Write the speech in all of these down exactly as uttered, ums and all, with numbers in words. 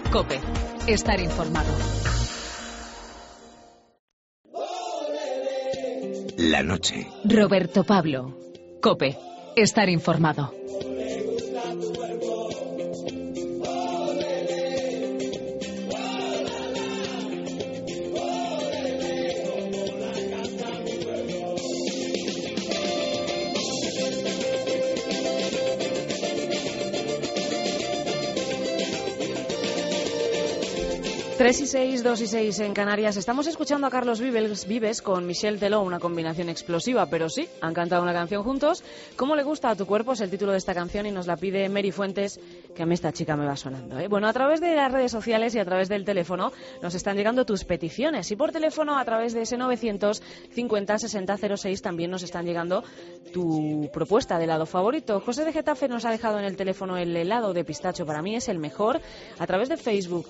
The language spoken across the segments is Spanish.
COPE. Estar informado. La noche. Roberto Pablo. COPE. Estar informado. tres y seis, dos y seis en Canarias. Estamos escuchando a Carlos Vives, Vives con Michel Teló, una combinación explosiva, pero sí, han cantado una canción juntos. ¿Cómo le gusta a tu cuerpo? Es el título de esta canción y nos la pide Mary Fuentes, que a mí esta chica me va sonando, ¿eh? Bueno, a través de las redes sociales y a través del teléfono nos están llegando tus peticiones. Y por teléfono, a través de ese novecientos cincuenta sesenta cero seis, también nos están llegando tu propuesta de helado favorito. José de Getafe nos ha dejado en el teléfono el helado de pistacho. Para mí es el mejor. A través de Facebook,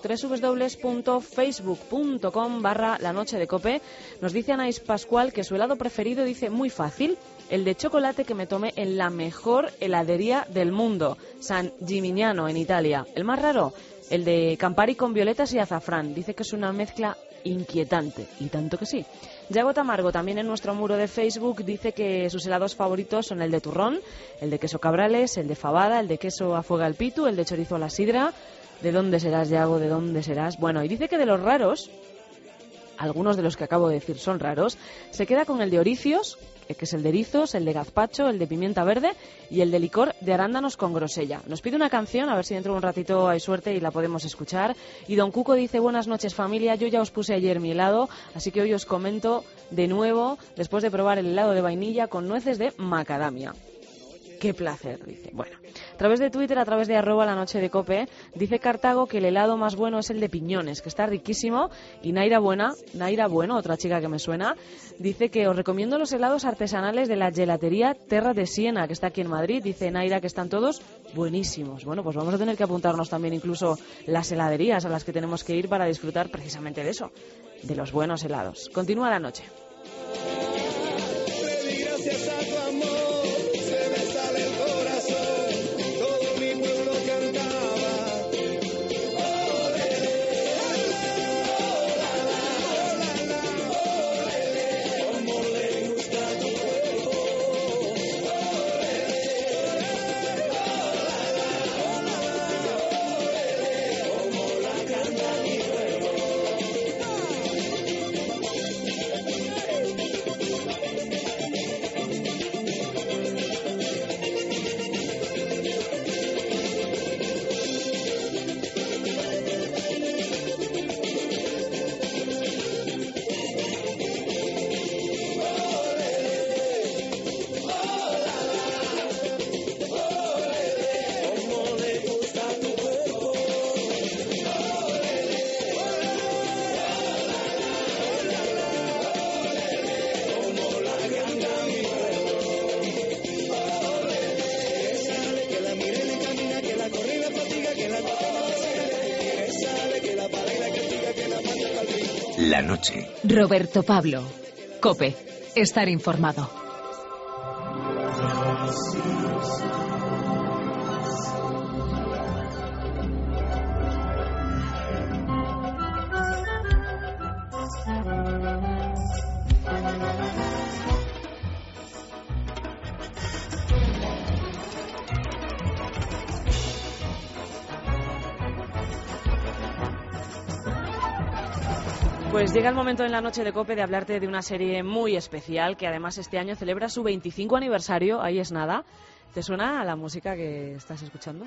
www.facebook.com barra la noche de Cope, nos dice Anaís Pascual que su helado preferido, dice, muy fácil, el de chocolate que me tomé en la mejor heladería del mundo, San Gimignano, en Italia. El más raro, el de Campari con violetas y azafrán. Dice que es una mezcla inquietante, y tanto que sí. Yago Tamargo, también en nuestro muro de Facebook, dice que sus helados favoritos son el de turrón, el de queso cabrales, el de fabada, el de queso a fuego al pitu, el de chorizo a la sidra. ¿De dónde serás, Yago? ¿De dónde serás? Bueno, y dice que de los raros, algunos de los que acabo de decir son raros, se queda con el de oricios, que es el de erizos, el de gazpacho, el de pimienta verde y el de licor de arándanos con grosella. Nos pide una canción, a ver si dentro de un ratito hay suerte y la podemos escuchar. Y don Cuco dice, buenas noches familia, yo ya os puse ayer mi helado, así que hoy os comento de nuevo, después de probar el helado de vainilla con nueces de macadamia. Qué placer, dice. Bueno, a través de Twitter, a través de arroba la noche de Cope, dice Cartago que el helado más bueno es el de piñones, que está riquísimo. Y Naira Buena, Naira Bueno, otra chica que me suena, dice que os recomiendo los helados artesanales de la gelatería Terra de Siena, que está aquí en Madrid. Dice Naira que están todos buenísimos. Bueno, pues vamos a tener que apuntarnos también incluso las heladerías a las que tenemos que ir para disfrutar precisamente de eso, de los buenos helados. Continúa la noche. Gracias a tu amor. La noche. Roberto Pablo. COPE. Estar informado. Pues llega el momento en la noche de Cope de hablarte de una serie muy especial que además este año celebra su veinticinco aniversario. Ahí es nada. ¿Te suena a la música que estás escuchando?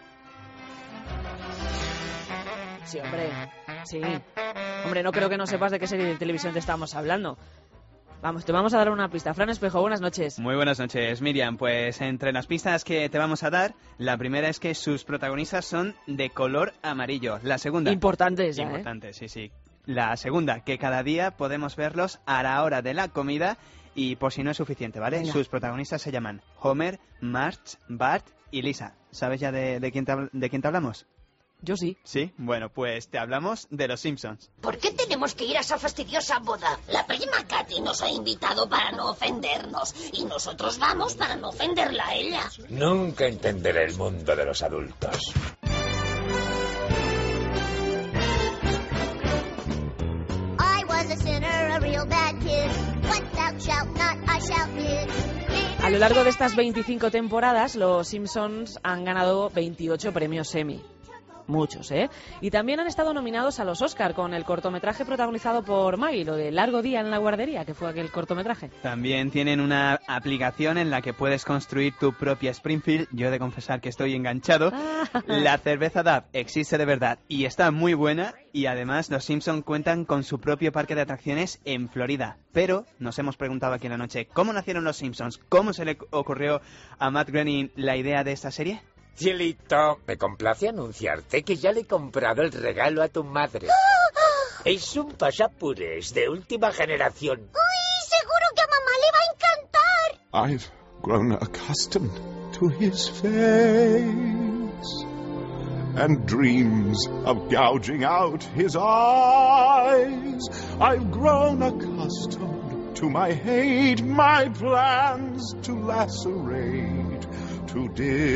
Sí, hombre. Sí. Hombre, no creo que no sepas de qué serie de televisión te estamos hablando. Vamos, te vamos a dar una pista. Fran Espejo, buenas noches. Muy buenas noches, Miriam. Pues entre las pistas que te vamos a dar, la primera es que sus protagonistas son de color amarillo. La segunda... Importante esa, Importante, ¿eh? sí, sí. La segunda, que cada día podemos verlos a la hora de la comida y por si no es suficiente, ¿vale? Venga. Sus protagonistas se llaman Homer, Marge, Bart y Lisa. ¿Sabes ya de, de, quién, te, de quién te hablamos? Yo sí. Sí, bueno, pues te hablamos de los Simpsons. ¿Por qué tenemos que ir a esa fastidiosa boda? La prima Katy nos ha invitado para no ofendernos y nosotros vamos para no ofenderla a ella. Nunca entenderé el mundo de los adultos. shall not, I shall bid. A lo largo de estas veinticinco temporadas, los Simpsons han ganado veintiocho premios Emmy. Muchos, ¿eh? Y también han estado nominados a los Oscar con el cortometraje protagonizado por Maggie, lo de Largo Día en la Guardería, que fue aquel cortometraje. También tienen una aplicación en la que puedes construir tu propia Springfield. Yo he de confesar que estoy enganchado. Ah. La cerveza D A B existe de verdad y está muy buena. Y además los Simpsons cuentan con su propio parque de atracciones en Florida. Pero nos hemos preguntado aquí en la noche, ¿cómo nacieron los Simpsons? ¿Cómo se le ocurrió a Matt Groening la idea de esta serie? Cielito, me complace anunciarte que ya le he comprado el regalo a tu madre. Es un pasapurés de última generación. ¡Uy! Seguro que a mamá le va a encantar. I've grown accustomed to his face and dreams of gouging out his eyes. I've grown accustomed to my hate, my plans to lacerate, to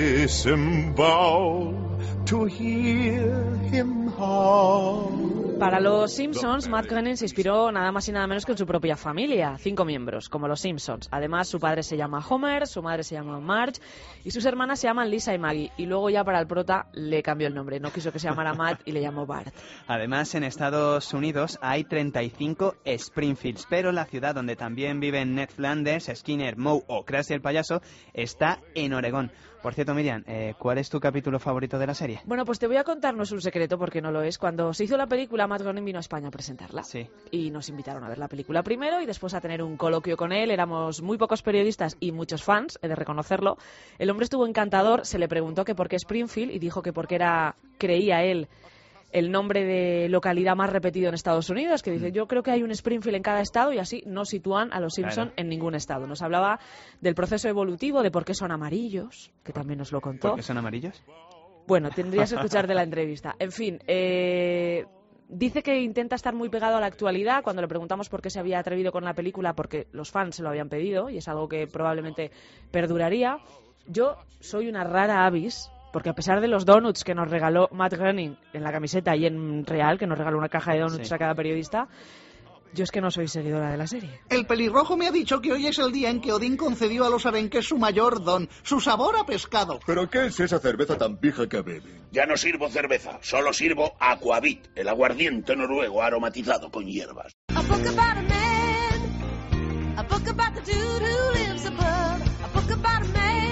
disembowel, to hear him howl. Para los Simpsons, Matt Groening se inspiró nada más y nada menos que en su propia familia, cinco miembros, como los Simpsons. Además, su padre se llama Homer, su madre se llama Marge y sus hermanas se llaman Lisa y Maggie. Y luego ya para el prota le cambió el nombre, no quiso que se llamara Matt y le llamó Bart. Además, en Estados Unidos hay treinta y cinco Springfields, pero la ciudad donde también viven Ned Flanders, Skinner, Moe o Krusty el payaso está en Oregón. Por cierto, Miriam, eh, ¿cuál es tu capítulo favorito de la serie? Bueno, pues te voy a contar, no es un secreto porque no lo es. Cuando se hizo la película, Matt Groening vino a España a presentarla. Sí. Y nos invitaron a ver la película primero y después a tener un coloquio con él. Éramos muy pocos periodistas y muchos fans, he de reconocerlo. El hombre estuvo encantador, se le preguntó que por qué Springfield y dijo que porque era, creía él, el nombre de localidad más repetido en Estados Unidos, que dice, yo creo que hay un Springfield en cada estado y así no sitúan a los Simpson Claro. en ningún estado. Nos hablaba del proceso evolutivo, de por qué son amarillos, que también nos lo contó. ¿Por qué son amarillos? Bueno, tendrías que escuchar de la entrevista. En fin, eh, dice que intenta estar muy pegado a la actualidad. Cuando le preguntamos por qué se había atrevido con la película, porque los fans se lo habían pedido y es algo que probablemente perduraría. Yo soy una rara avis, porque a pesar de los donuts que nos regaló Matt Groening en la camiseta y en real, que nos regaló una caja de donuts Sí. a cada periodista, yo es que no soy seguidora de la serie. El pelirrojo me ha dicho que hoy es el día en que Odín concedió a los arenques su mayor don, su sabor a pescado. ¿Pero qué es esa cerveza tan pija que bebe? Ya no sirvo cerveza, solo sirvo Aquavit, el aguardiente noruego aromatizado con hierbas. A book about a man, a book about the dude who lives above, a book about a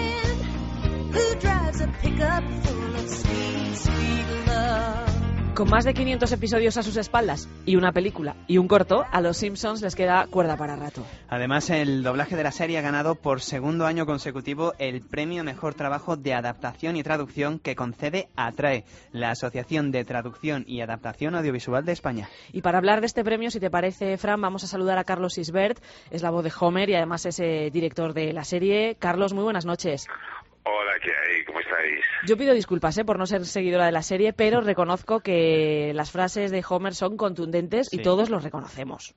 man who drives a pickup full of sweet, sweet love. Con más de quinientos episodios a sus espaldas y una película y un corto, a los Simpsons les queda cuerda para rato. Además, el doblaje de la serie ha ganado por segundo año consecutivo el premio Mejor Trabajo de Adaptación y Traducción que concede ATRAE, la Asociación de Traducción y Adaptación Audiovisual de España. Y para hablar de este premio, si te parece, Fran, vamos a saludar a Carlos Isbert, es la voz de Homer y además es eh, director de la serie. Carlos, muy buenas noches. Hola, ¿qué hay? ¿Cómo estáis? Yo pido disculpas eh, por no ser seguidora de la serie, pero reconozco que las frases de Homer son contundentes Sí. y todos los reconocemos.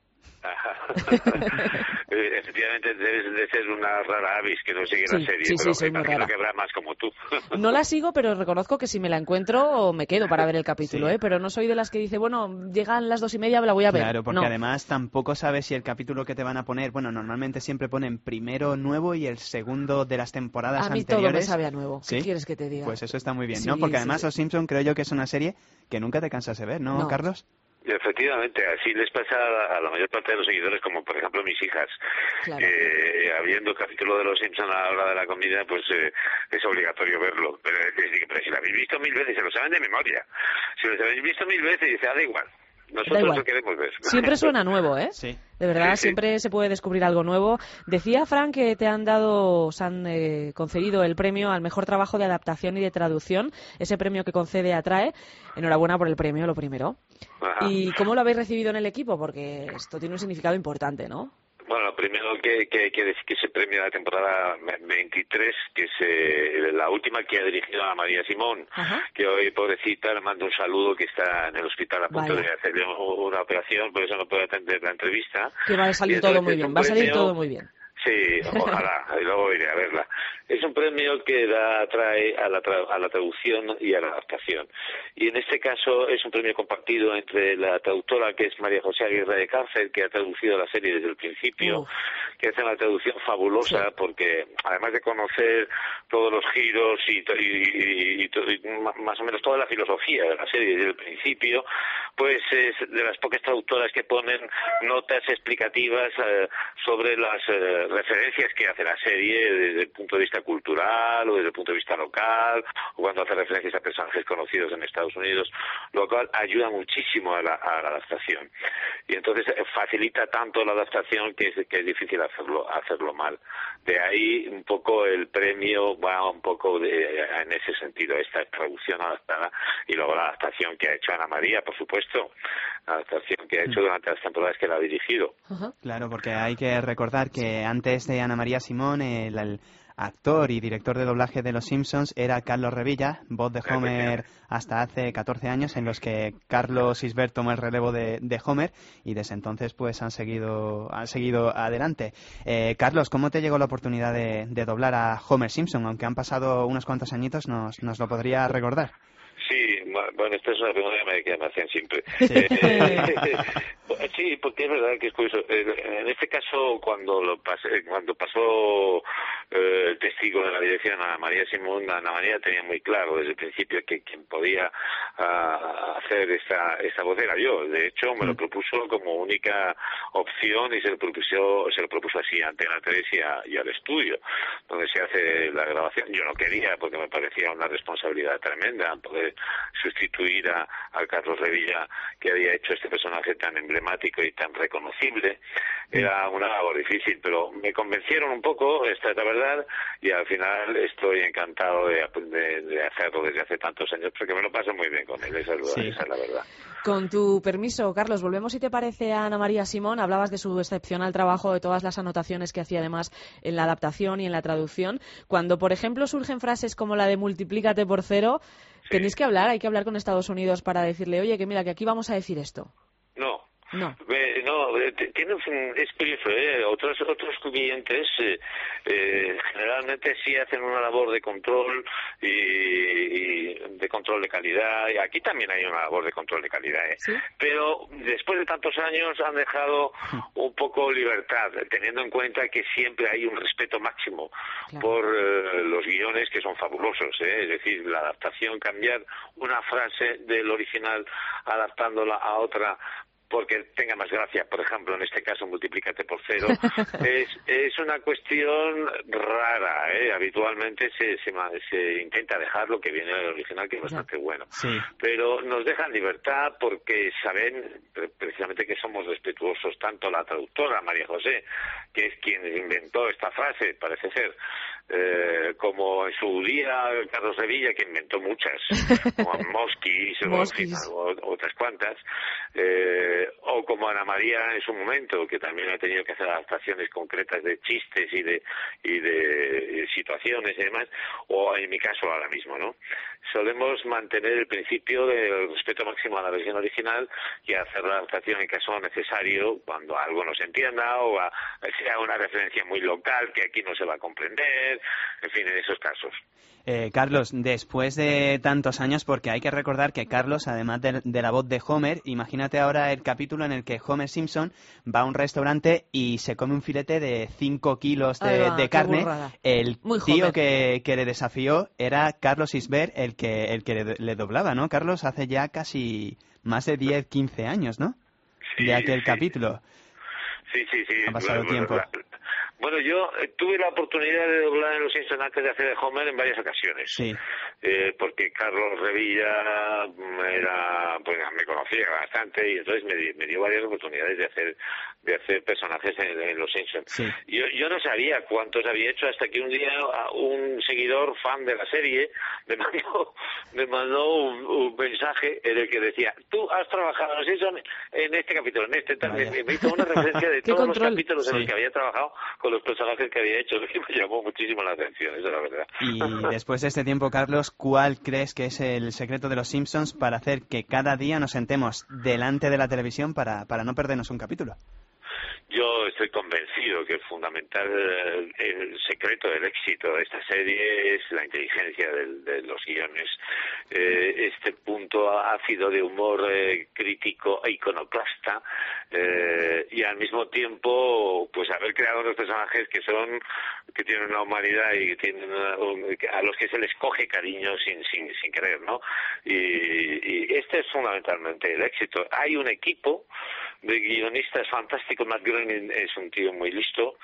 Efectivamente, debes de ser una rara avis que no sigue Sí, la serie, sí, pero sí, soy me muy imagino rara. que habrá más como tú. No la sigo, pero reconozco que si me la encuentro me quedo para ver el capítulo, Sí. ¿eh? Pero no soy de las que dice, bueno, llegan las dos y media, la voy a ver. Claro, porque No. además tampoco sabes si el capítulo que te van a poner, bueno, normalmente siempre ponen primero nuevo y el segundo de las temporadas A mí todo me anteriores. sabe a nuevo. ¿Qué ¿Sí? quieres que te diga? Pues eso está muy bien, Sí, ¿no? Porque sí, además sí. Los Simpson creo yo que es una serie que nunca te cansas de ver, ¿no, No. Carlos? Efectivamente, así les pasa a la mayor parte de los seguidores, como por ejemplo mis hijas. Claro. Eh, habiendo el capítulo de Los Simpson a la hora de la comida, pues eh, es obligatorio verlo. Pero, eh, pero si lo habéis visto mil veces, se lo saben de memoria. Si lo habéis visto mil veces, dice, ah, da igual. Nosotros igual. lo queremos ver. Siempre suena nuevo, ¿eh? Sí. De verdad, Sí, sí. siempre se puede descubrir algo nuevo. Decía Fran que te han dado, os han eh, concedido el premio al mejor trabajo de adaptación y de traducción, ese premio que concede ATRAE. Enhorabuena por el premio, lo primero. Ajá. ¿Y cómo lo habéis recibido en el equipo? Porque esto tiene un significado importante, ¿no? Bueno, lo primero que, que hay que decir que ese premio de la temporada veintitrés, que es eh, la última que ha dirigido a María Simón, Ajá. que hoy, pobrecita, le mando un saludo, que está en el hospital a punto Vaya. de hacerle una operación, por eso no puede atender la entrevista. Que va a salir Y todo entonces muy es bien, un va a salir premio- todo muy bien. Sí, ojalá, y luego iré a verla. Es un premio que da, trae a la, tra a la traducción y a la adaptación. Y en este caso es un premio compartido entre la traductora, que es María José Aguirre de Cárcel, que ha traducido la serie desde el principio, uh. que hace una traducción fabulosa, sí. porque además de conocer todos los giros y, y, y, y, y más o menos toda la filosofía de la serie desde el principio, pues es de las pocas traductoras que ponen notas explicativas eh, sobre las eh, referencias que hace la serie desde el punto de vista cultural o desde el punto de vista local, o cuando hace referencias a personajes conocidos en Estados Unidos, lo cual ayuda muchísimo a la, a la adaptación. Y entonces facilita tanto la adaptación que es, que es difícil hacerlo hacerlo mal. De ahí un poco el premio va un poco de, en ese sentido, esta traducción adaptada, y luego la adaptación que ha hecho Ana María, por supuesto, la adaptación que ha hecho durante las temporadas que la ha dirigido. Uh-huh. Claro, porque hay que recordar que antes de Ana María Simón, el, el actor y director de doblaje de Los Simpsons era Carlos Revilla, voz de Homer hasta hace catorce años, en los que Carlos Isbert tomó el relevo de, de Homer, y desde entonces pues han seguido han seguido adelante. Eh, Carlos, ¿cómo te llegó la oportunidad de, de doblar a Homer Simpson? Aunque han pasado unos cuantos añitos, ¿nos, nos lo podría recordar? Sí, bueno, esta es una pregunta que me hacían siempre. Sí, eh, sí, porque es verdad que es curioso. En este caso, cuando lo pasé, cuando pasó eh, el testigo de la dirección a María Simón, Ana María tenía muy claro desde el principio que quien podía uh, hacer esta, esta voz era yo. De hecho, me lo propuso como única opción y se lo propuso, se lo propuso así a Antena tres y, a, y al estudio, donde se hace la grabación. Yo no quería, porque me parecía una responsabilidad tremenda poder sustituir a, a Carlos Revilla, que había hecho este personaje tan emblemático y tan reconocible. Era una labor difícil, pero me convencieron un poco, esta es la verdad, y al final estoy encantado de, de, de hacerlo desde hace tantos años, porque me lo paso muy bien con él, esa es, sí. esa es la verdad. Con tu permiso, Carlos, volvemos, si te parece, a Ana María Simón. Hablabas de su excepcional trabajo, de todas las anotaciones que hacía además en la adaptación y en la traducción. Cuando, por ejemplo, surgen frases como la de multiplícate por cero, sí. tenéis que hablar, hay que hablar con Estados Unidos para decirle, oye, que mira, que aquí vamos a decir esto. No. No, eh, no eh, tiene, es curioso, ¿eh? Otros, otros clientes eh, eh, generalmente sí hacen una labor de control y, y de control de calidad, y aquí también hay una labor de control de calidad, ¿eh? ¿Sí? Pero después de tantos años han dejado un poco libertad, teniendo en cuenta que siempre hay un respeto máximo claro. por eh, los guiones, que son fabulosos, ¿eh? Es decir, la adaptación, cambiar una frase del original adaptándola a otra porque tenga más gracia, por ejemplo, en este caso, multiplícate por cero, es, es una cuestión rara, ¿eh? Habitualmente se, se, se intenta dejar lo que viene del original, que es bastante bueno. Sí. Pero nos dejan libertad porque saben precisamente que somos respetuosos, tanto la traductora, María José, que es quien inventó esta frase, parece ser, eh, como en su día Carlos Revilla, que inventó muchas, como Moskis o, o otras cuantas, eh, o como Ana María en su momento, que también ha tenido que hacer adaptaciones concretas de chistes y de y de situaciones y demás, o en mi caso ahora mismo, ¿no? Solemos mantener el principio del respeto máximo a la versión original y hacer la adaptación en caso necesario, cuando algo no se entienda o a, sea una referencia muy local que aquí no se va a comprender, en fin, en esos casos. Eh, Carlos, después de tantos años, porque hay que recordar que Carlos, además de, de la voz de Homer, imagínate ahora el capítulo en el que Homer Simpson va a un restaurante y se come un filete de cinco kilos de, va, de carne. El Muy tío que, que le desafió era Carlos Isbert, el que el que le, le doblaba, ¿no? Carlos, hace ya casi más de diez, quince años, ¿no? Sí, de aquel sí. capítulo. Sí, sí, sí. Ha pasado la, tiempo. La, la, Bueno, yo eh, tuve la oportunidad de doblar en Los Simpsons antes de hacer de Homer en varias ocasiones. Sí. Eh, porque Carlos Revilla era, pues me conocía bastante y entonces me, me dio varias oportunidades de hacer de hacer personajes en, en Los Simpsons. Sí. Yo, yo no sabía cuántos había hecho hasta que un día un seguidor fan de la serie me mandó, me mandó un, un mensaje en el que decía, tú has trabajado en Los Simpsons en este capítulo, en este tal, me, me hizo una referencia de todos los capítulos en los sí. que había trabajado con los personajes que había hecho, que me llamó muchísimo la atención, eso es la verdad. Y después de este tiempo, Carlos, ¿cuál crees que es el secreto de Los Simpsons para hacer que cada día nos sentemos delante de la televisión para, para no perdernos un capítulo? Yo estoy convencido que el fundamental, el secreto del éxito de esta serie es la inteligencia del, de los guiones. Eh, este punto ácido de humor eh, crítico e iconoclasta eh, y al mismo tiempo pues haber creado unos personajes que son que tienen una humanidad y que tienen una, un, a los que se les coge cariño sin sin, sin querer, ¿no? Y, y este es fundamentalmente el éxito. Hay un equipo de guionistas fantásticos. Matt Groening es un tío muy listo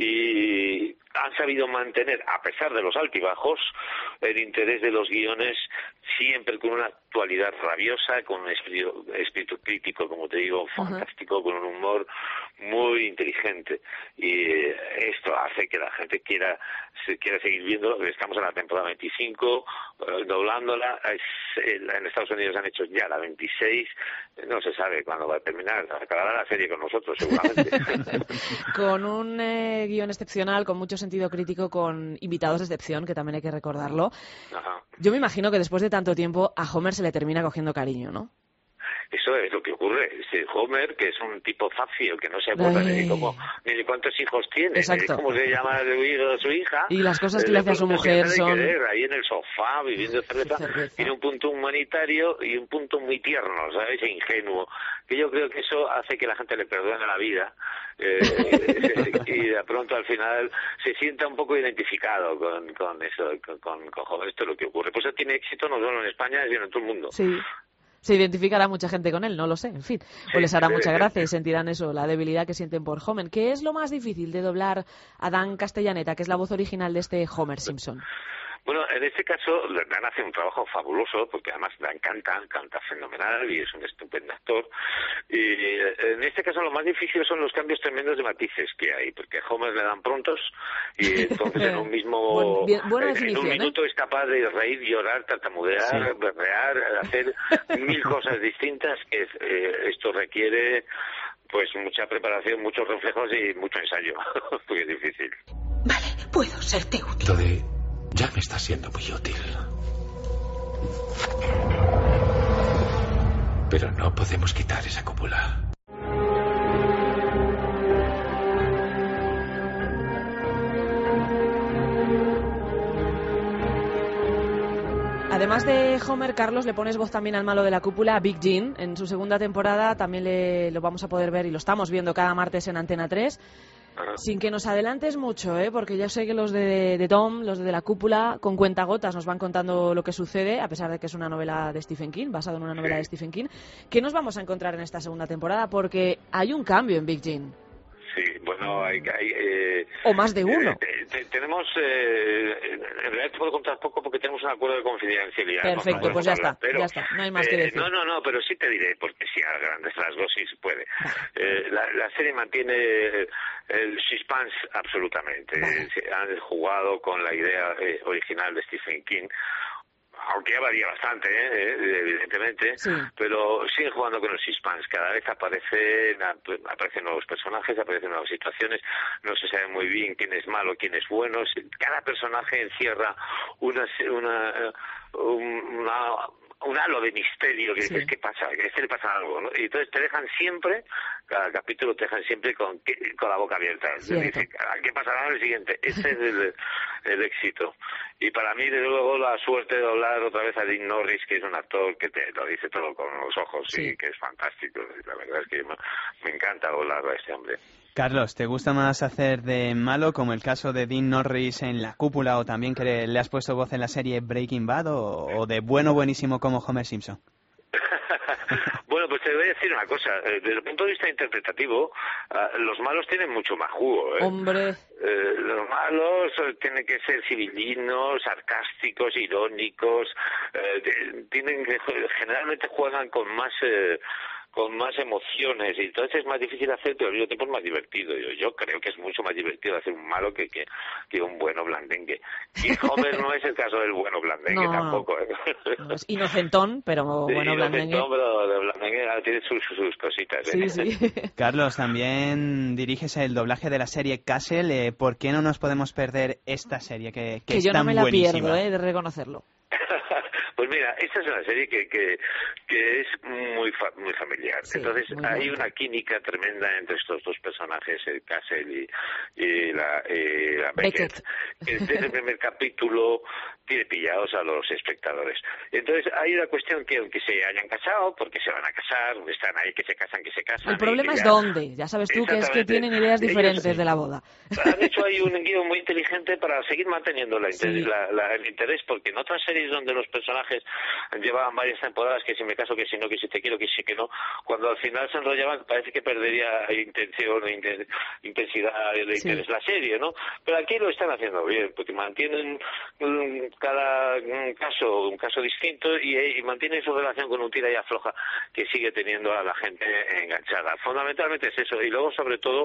y han sabido mantener, a pesar de los altibajos, el interés de los guiones siempre con una actualidad rabiosa, con un espíritu, espíritu crítico, como te digo, fantástico, uh-huh. con un humor muy inteligente. Y esto hace que la gente quiera se quiera seguir viendo. Estamos en la temporada veinticinco, eh, doblándola. Es, en Estados Unidos han hecho ya la veintiséis. No se sabe cuándo va a terminar. Acabará la serie con nosotros, seguramente. Con un eh, guión excepcional, con mucho sentido crítico, con invitados de excepción, que también hay que recordarlo. Ajá. Yo me imagino que después de tanto tiempo a Homer se le termina cogiendo cariño, ¿no? Eso es lo que ocurre. Ese Homer, que es un tipo fácil, que no se acuerda ni de cómo, ni de cuántos hijos tiene, Exacto. ni de cómo se llama su hijo, su hija. Y las cosas que le hace a su mujer son... Querer, ahí en el sofá, viviendo cerveza, cerveza, tiene un punto humanitario y un punto muy tierno, ¿sabes? E ingenuo. Que yo creo que eso hace que la gente le perdone la vida eh, y de pronto al final se sienta un poco identificado con, con eso, con, con, con joder, esto es lo que ocurre. Pues eso tiene éxito no solo en España, sino en todo el mundo. Sí. Se identificará mucha gente con él, no lo sé, en fin. O les hará mucha gracia y sentirán eso, la debilidad que sienten por Homer. ¿Qué es lo más difícil de doblar a Dan Castellaneta, que es la voz original de este Homer Simpson? Bueno, en este caso Dan hace un trabajo fabuloso, porque además Dan canta, canta fenomenal y es un estupendo actor. Y en este caso lo más difícil son los cambios tremendos de matices que hay, porque a Homer le dan prontos y entonces en un mismo... Buen, bien, buena en definición, un minuto ¿eh? es capaz de reír, llorar, tartamudear, sí. berrear, hacer mil cosas distintas que eh, esto requiere pues mucha preparación, muchos reflejos y mucho ensayo, porque es difícil. Vale, puedo serte útil. Toddy, ya me está siendo muy útil. Pero no podemos quitar esa cúpula. Además de Homer, Carlos, le pones voz también al malo de la cúpula, Big Jim. En su segunda temporada también le, lo vamos a poder ver y lo estamos viendo cada martes en Antena tres. Sin que nos adelantes mucho, ¿eh? Porque ya sé que los de, de Tom, los de la cúpula, con cuentagotas nos van contando lo que sucede, a pesar de que es una novela de Stephen King, basado en una novela de Stephen King. ¿Qué nos vamos a encontrar en esta segunda temporada? Porque hay un cambio en Big Jim. Sí, bueno, hay... hay eh, o más de uno. Eh, te, tenemos... Eh, en realidad te puedo contar poco porque tenemos un acuerdo de confidencialidad. Perfecto, no pues ya hablar, está, pero, ya está, no hay más que eh, decir. No, no, no, pero sí te diré, porque sí, a grandes rasgos sí se puede. Eh, la, la serie mantiene el suspense absolutamente. Vale. Se han jugado con la idea eh, original de Stephen King, aunque ya varía bastante, ¿eh? evidentemente, sí. Pero siguen jugando con el suspense. Cada vez aparecen, aparecen nuevos personajes, aparecen nuevas situaciones, no se sabe muy bien quién es malo, quién es bueno. Cada personaje encierra una... una, una un halo de misterio que sí. dices, ¿qué pasa? Que a este le pasa algo, ¿no? Y entonces te dejan siempre, cada capítulo te dejan siempre con, con la boca abierta. Dices, ¿qué pasará en el siguiente? Ese es el, el éxito. Y para mí, desde luego, la suerte de doblar otra vez a Dean Norris, que es un actor que te lo dice todo con los ojos sí. y que es fantástico. La verdad es que me, me encanta doblar a este hombre. Carlos, ¿te gusta más hacer de malo, como el caso de Dean Norris en La Cúpula, o también que le, le has puesto voz en la serie Breaking Bad, o, o de bueno buenísimo como Homer Simpson? Bueno, pues te voy a decir una cosa. Desde el punto de vista interpretativo, uh, los malos tienen mucho más jugo, ¿eh? Hombre. Eh, los malos tienen que ser civilinos, sarcásticos, irónicos. Eh, tienen que, generalmente juegan con más... Eh, con más emociones, y entonces es más difícil hacer, pero al mismo tiempo es más divertido. Yo, yo creo que es mucho más divertido hacer un malo que, que, que un bueno blandengue. Y Homer no es el caso del bueno blandengue no, tampoco. ¿eh? No, es inocentón, pero sí, bueno blandengue. Inocentón, pero de blandengue tiene sus, sus cositas. ¿eh? Sí, sí. Carlos, también diriges el doblaje de la serie Castle. Eh, ¿Por qué no nos podemos perder esta serie que, que, que es yo tan no me la buenísima? pierdo, eh, de reconocerlo. Pues mira, esta es una serie que que, que es muy fa muy familiar. Sí, entonces muy hay bien. Una química tremenda entre estos dos personajes, el Castle y, y la, y la Beckett, Beckett. que desde el primer capítulo tiene pillados a los espectadores. Entonces hay una cuestión que aunque se hayan casado, porque se van a casar, están ahí que se casan, que se casan. El problema es dónde, ya sabes tú que es que tienen ideas diferentes Ellos, de la boda. Han hecho ahí un guión muy inteligente para seguir manteniendo la sí. la, la, el interés, porque en otras series donde los personajes llevaban varias temporadas, que si me caso, que si no, que si te quiero, que si que no, cuando al final se enrollaban parece que perdería intención, intensidad de interés sí. la serie, ¿no? Pero aquí lo están haciendo bien, porque mantienen um, cada um, caso un caso distinto y, y mantienen su relación con un tira y afloja que sigue teniendo a la gente enganchada. Fundamentalmente es eso, y luego sobre todo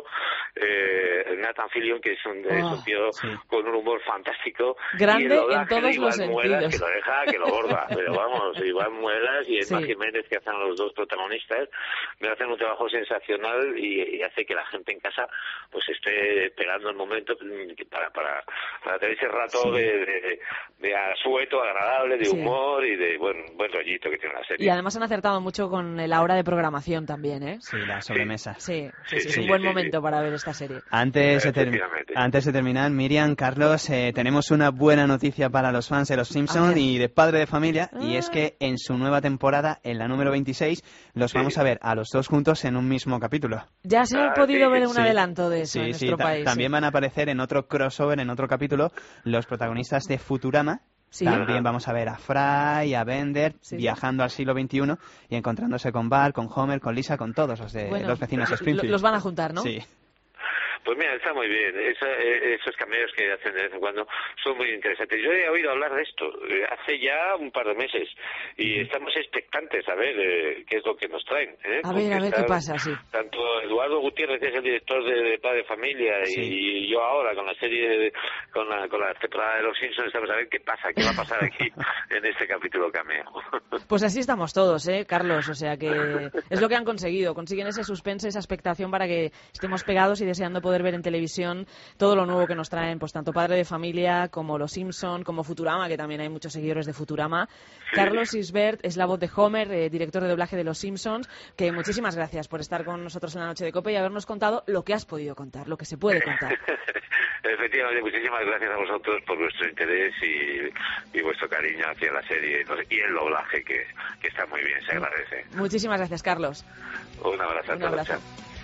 eh, Nathan Fillion, que es un, oh, es un tío sí. con un humor fantástico. Grande y en todos los sentidos. Muelas, que lo deja, que lo borda, pero vamos, Iván Muelas y Emma sí. Jiménez, que hacen a los dos protagonistas, me hacen un trabajo sensacional y, y hace que la gente en casa pues esté esperando el momento para para, para tener ese rato sí. de, de, de asueto agradable, de sí. humor y de buen buen rollito que tiene la serie. Y además han acertado mucho con la hora de programación también, ¿eh? Sí, la sobremesa. Sí, sí, sí, sí es sí, un buen sí, momento sí. para ver esta serie. Antes de, ter antes de terminar, Miriam, Carlos, eh, tenemos una buena noticia para los fans de Los Simpson y de Padre de Familia, ah. y es que en su nueva temporada, en la número veintiséis, los sí. vamos a ver a los dos juntos en un mismo capítulo. Ya se ha ah, podido sí, ver un sí. adelanto de eso sí, en sí, nuestro país. También sí. van a aparecer en otro crossover, en otro capítulo, los protagonistas de Futurama. Sí. También vamos a ver a Fry, a Bender, sí. viajando al siglo veintiuno y encontrándose con Bart, con Homer, con Lisa, con todos los de bueno, los vecinos de Springfield. Los van a juntar, ¿no? Sí. Pues mira, está muy bien. Esa, esos cameos que hacen de vez en cuando son muy interesantes. Yo he oído hablar de esto hace ya un par de meses y estamos expectantes a ver eh, qué es lo que nos traen. ¿eh? A ver, a ver qué pasa, sí. Tanto Eduardo Gutiérrez, que es el director de, de Padre de Familia, sí. y yo ahora con la serie, de, con, la, con la temporada de Los Simpsons, estamos a ver qué pasa, qué va a pasar aquí en este capítulo cameo. Pues así estamos todos, ¿eh, Carlos? O sea que es lo que han conseguido. Consiguen ese suspense, esa expectación para que estemos pegados y deseando poder ver en televisión todo lo nuevo que nos traen, pues tanto Padre de Familia como Los Simpson, como Futurama, que también hay muchos seguidores de Futurama. Sí. Carlos Isbert es la voz de Homer, eh, director de doblaje de Los Simpsons, que muchísimas gracias por estar con nosotros en la noche de COPE y habernos contado lo que has podido contar, lo que se puede contar. Efectivamente, muchísimas gracias a vosotros por vuestro interés y, y vuestro cariño hacia la serie y el doblaje, que, que está muy bien, se agradece. Muchísimas gracias, Carlos. Un abrazo a Un todos. Abrazo.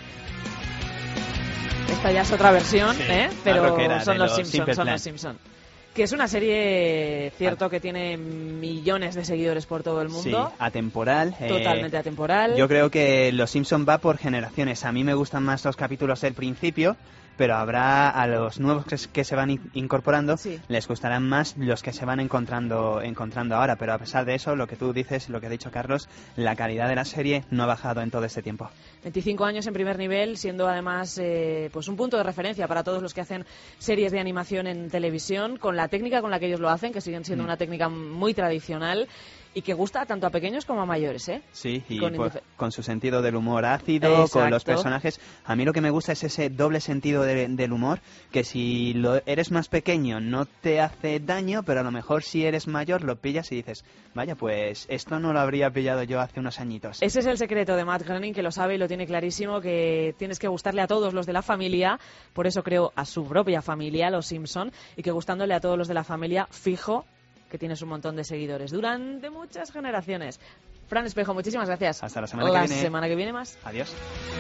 Esta ya es otra versión, sí, ¿eh? Pero son los, los Simpsons, son los Simpsons. Que es una serie, cierto, que tiene millones de seguidores por todo el mundo. Sí, atemporal. Totalmente eh, atemporal. Yo creo que Los Simpsons va por generaciones. A mí me gustan más los capítulos del principio, pero habrá a los nuevos que, que se van incorporando, sí. les gustarán más los que se van encontrando encontrando ahora, pero a pesar de eso, lo que tú dices, lo que ha dicho Carlos, la calidad de la serie no ha bajado en todo este tiempo. veinticinco años en primer nivel, siendo además eh, pues un punto de referencia para todos los que hacen series de animación en televisión, con la técnica con la que ellos lo hacen, que siguen siendo mm. una técnica muy tradicional, y que gusta tanto a pequeños como a mayores, ¿eh? Sí, y con, pues, con su sentido del humor ácido, exacto. con los personajes. A mí lo que me gusta es ese doble sentido de, del humor, que si lo, eres más pequeño no te hace daño, pero a lo mejor si eres mayor lo pillas y dices, vaya, pues esto no lo habría pillado yo hace unos añitos. Ese es el secreto de Matt Groening, que lo sabe y lo tiene clarísimo, que tienes que gustarle a todos los de la familia, por eso creó a su propia familia, Los Simpson, y que gustándole a todos los de la familia, fijo que tienes un montón de seguidores durante muchas generaciones. Fran Espejo, muchísimas gracias. Hasta la semana la que viene. La semana que viene más. Adiós.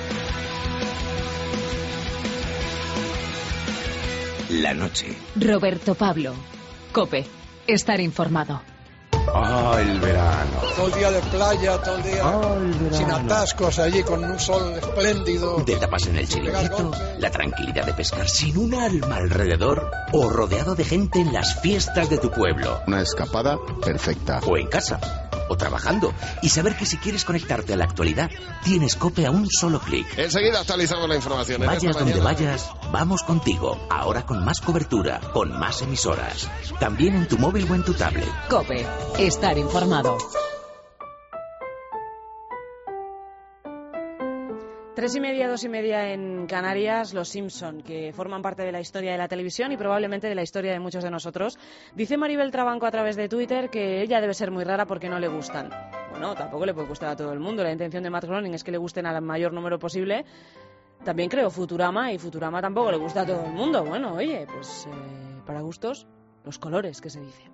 La noche. Roberto Pablo. COPE. Estar informado. Ah, el verano. Todo el día de playa, todo el día ah, el sin atascos allí con un sol espléndido. Te tapas en el chiringuito, la tranquilidad de pescar sin un alma alrededor o rodeado de gente en las fiestas de tu pueblo. Una escapada perfecta. O en casa, o trabajando. Y saber que si quieres conectarte a la actualidad, tienes COPE a un solo clic. Enseguida actualizamos la información. Vayas donde vayas, vamos contigo. Ahora con más cobertura, con más emisoras. También en tu móvil o en tu tablet. COPE. Estar informado. Tres y media, dos y media en Canarias, Los Simpson, que forman parte de la historia de la televisión y probablemente de la historia de muchos de nosotros. Dice Maribel Trabanco a través de Twitter que ella debe ser muy rara porque no le gustan. Bueno, tampoco le puede gustar a todo el mundo. La intención de Matt Groening es que le gusten al mayor número posible. También creo Futurama y Futurama tampoco le gusta a todo el mundo. Bueno, oye, pues eh, para gustos, los colores, que se dice.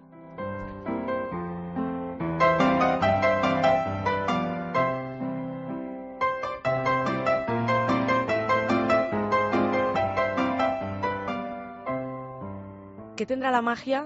¿Qué tendrá la magia?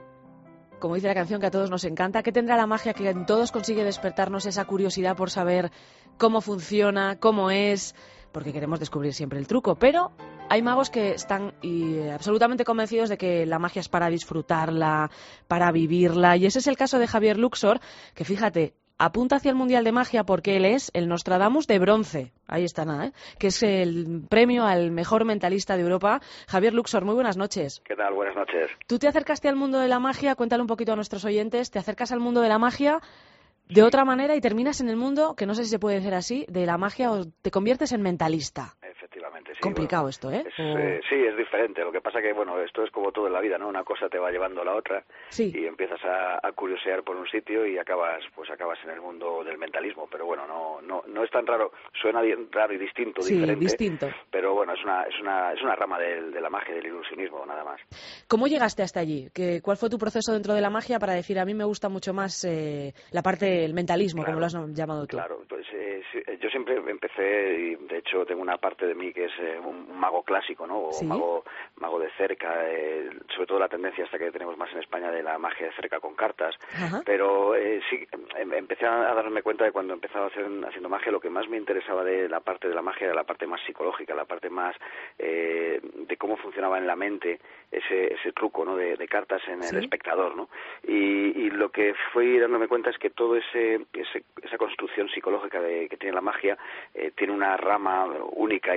Como dice la canción que a todos nos encanta, ¿qué tendrá la magia que en todos consigue despertarnos esa curiosidad por saber cómo funciona, cómo es? Porque queremos descubrir siempre el truco, pero hay magos que están y, eh, absolutamente convencidos de que la magia es para disfrutarla, para vivirla, y ese es el caso de Javier Luxor, que fíjate, apunta hacia el Mundial de Magia porque él es el Nostradamus de bronce, ahí está nada, ¿eh? Que es el premio al mejor mentalista de Europa. Javier Luxor, muy buenas noches. ¿Qué tal? Buenas noches. Tú te acercaste al mundo de la magia, cuéntale un poquito a nuestros oyentes, te acercas al mundo de la magia de otra manera y terminas en el mundo, que no sé si se puede decir así, de la magia o te conviertes en mentalista. Efectivamente, sí. Complicado bueno, esto, ¿eh? Es, o... eh, sí, es diferente. Lo que pasa que, bueno, esto es como todo en la vida, ¿no? Una cosa te va llevando a la otra sí. y empiezas a, a curiosear por un sitio y acabas, pues acabas en el mundo del mentalismo. Pero bueno, no, no, no es tan raro. Suena di- raro y distinto, sí, diferente. distinto. Pero bueno, es una, es una, es una rama de, de la magia, del ilusionismo, nada más. ¿Cómo llegaste hasta allí? ¿Qué, ¿Cuál fue tu proceso dentro de la magia para decir a mí me gusta mucho más eh, la parte del mentalismo, claro, como lo has llamado tú? Claro, pues eh, sí, yo siempre empecé, y de hecho tengo una parte de mí que es eh, un, un mago clásico, ¿no? O ¿Sí? mago, mago de cerca, eh, sobre todo la tendencia hasta que tenemos más en España de la magia de cerca con cartas. Ajá. Pero eh, sí, em, empecé a darme cuenta de cuando empezaba a hacer, haciendo magia, lo que más me interesaba de la parte de la magia era la parte más psicológica, la parte más eh, de cómo funcionaba en la mente ese, ese truco, ¿no? De, de cartas en ¿Sí? el espectador, ¿no? Y, y lo que fui dándome cuenta es que todo ese, ese esa construcción psicológica de, que tiene la magia eh, tiene una rama única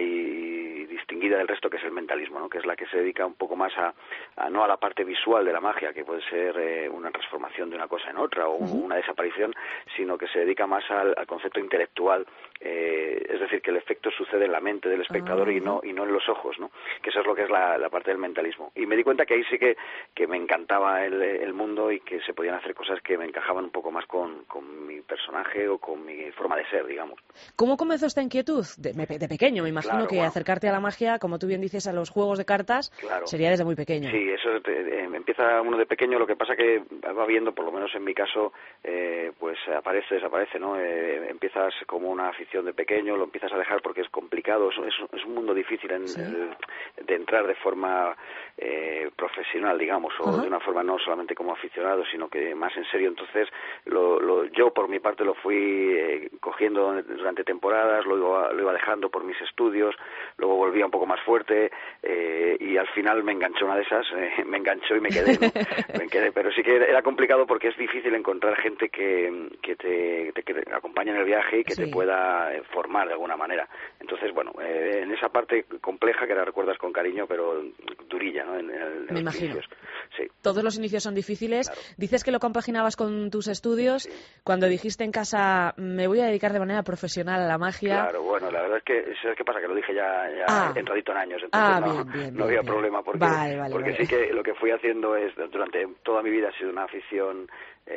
y distinguida del resto, que es el mentalismo, ¿no? Que es la que se dedica un poco más a, a no a la parte visual de la magia, que puede ser eh, una transformación de una cosa en otra o uh-huh. una desaparición, sino que se dedica más al, al concepto intelectual, eh, es decir, que el efecto sucede en la mente del espectador uh-huh. y no y no en los ojos, ¿no? Que eso es lo que es la, la parte del mentalismo. Y me di cuenta que ahí sí que, que me encantaba el, el mundo y que se podían hacer cosas que me encajaban un poco más con, con mi personaje o con mi forma de ser, digamos. ¿Cómo comenzó esta inquietud? De, de pequeño, me imagino claro, que bueno. acercarte a la magia, como tú bien dices, a los juegos de cartas, claro. sería desde muy pequeño. Sí, eso te, eh, empieza uno de pequeño, lo que pasa que va viendo, por lo menos en mi caso, eh, pues aparece, desaparece, ¿no? Eh, empiezas como una afición de pequeño, lo empiezas a dejar porque es complicado, es, es, es un mundo difícil en, sí. el, de entrar de forma eh, profesional, digamos, o uh-huh. de una forma no solamente como aficionado, sino que más en serio. Entonces, lo, lo, yo por mi parte lo fui eh, cogiendo durante temporadas, lo iba, lo iba dejando por mis estudios, luego volvía un poco más fuerte eh, y al final me enganchó una de esas, eh, me enganchó y me quedé, ¿no? me quedé, pero sí que era complicado porque es difícil encontrar gente que, que te, te, que te acompañe en el viaje y que sí. te pueda formar de alguna manera. Entonces, bueno, eh, en esa parte compleja que la recuerdas con cariño, pero durilla, ¿no? En, en, en me imagino. Inicios. Sí. Todos los inicios son difíciles. Claro. Dices que lo compaginabas con tus estudios. Sí. Cuando dijiste en casa, me voy a dedicar de manera profesional a la magia. Claro, bueno, la verdad es que, ¿sabes qué pasa? Que lo dije ya, ya ah. entradito en años, entonces ah, no, bien, bien, no había bien, problema porque, vale, vale, porque vale. sí que lo que fui haciendo es, durante toda mi vida ha sido una afición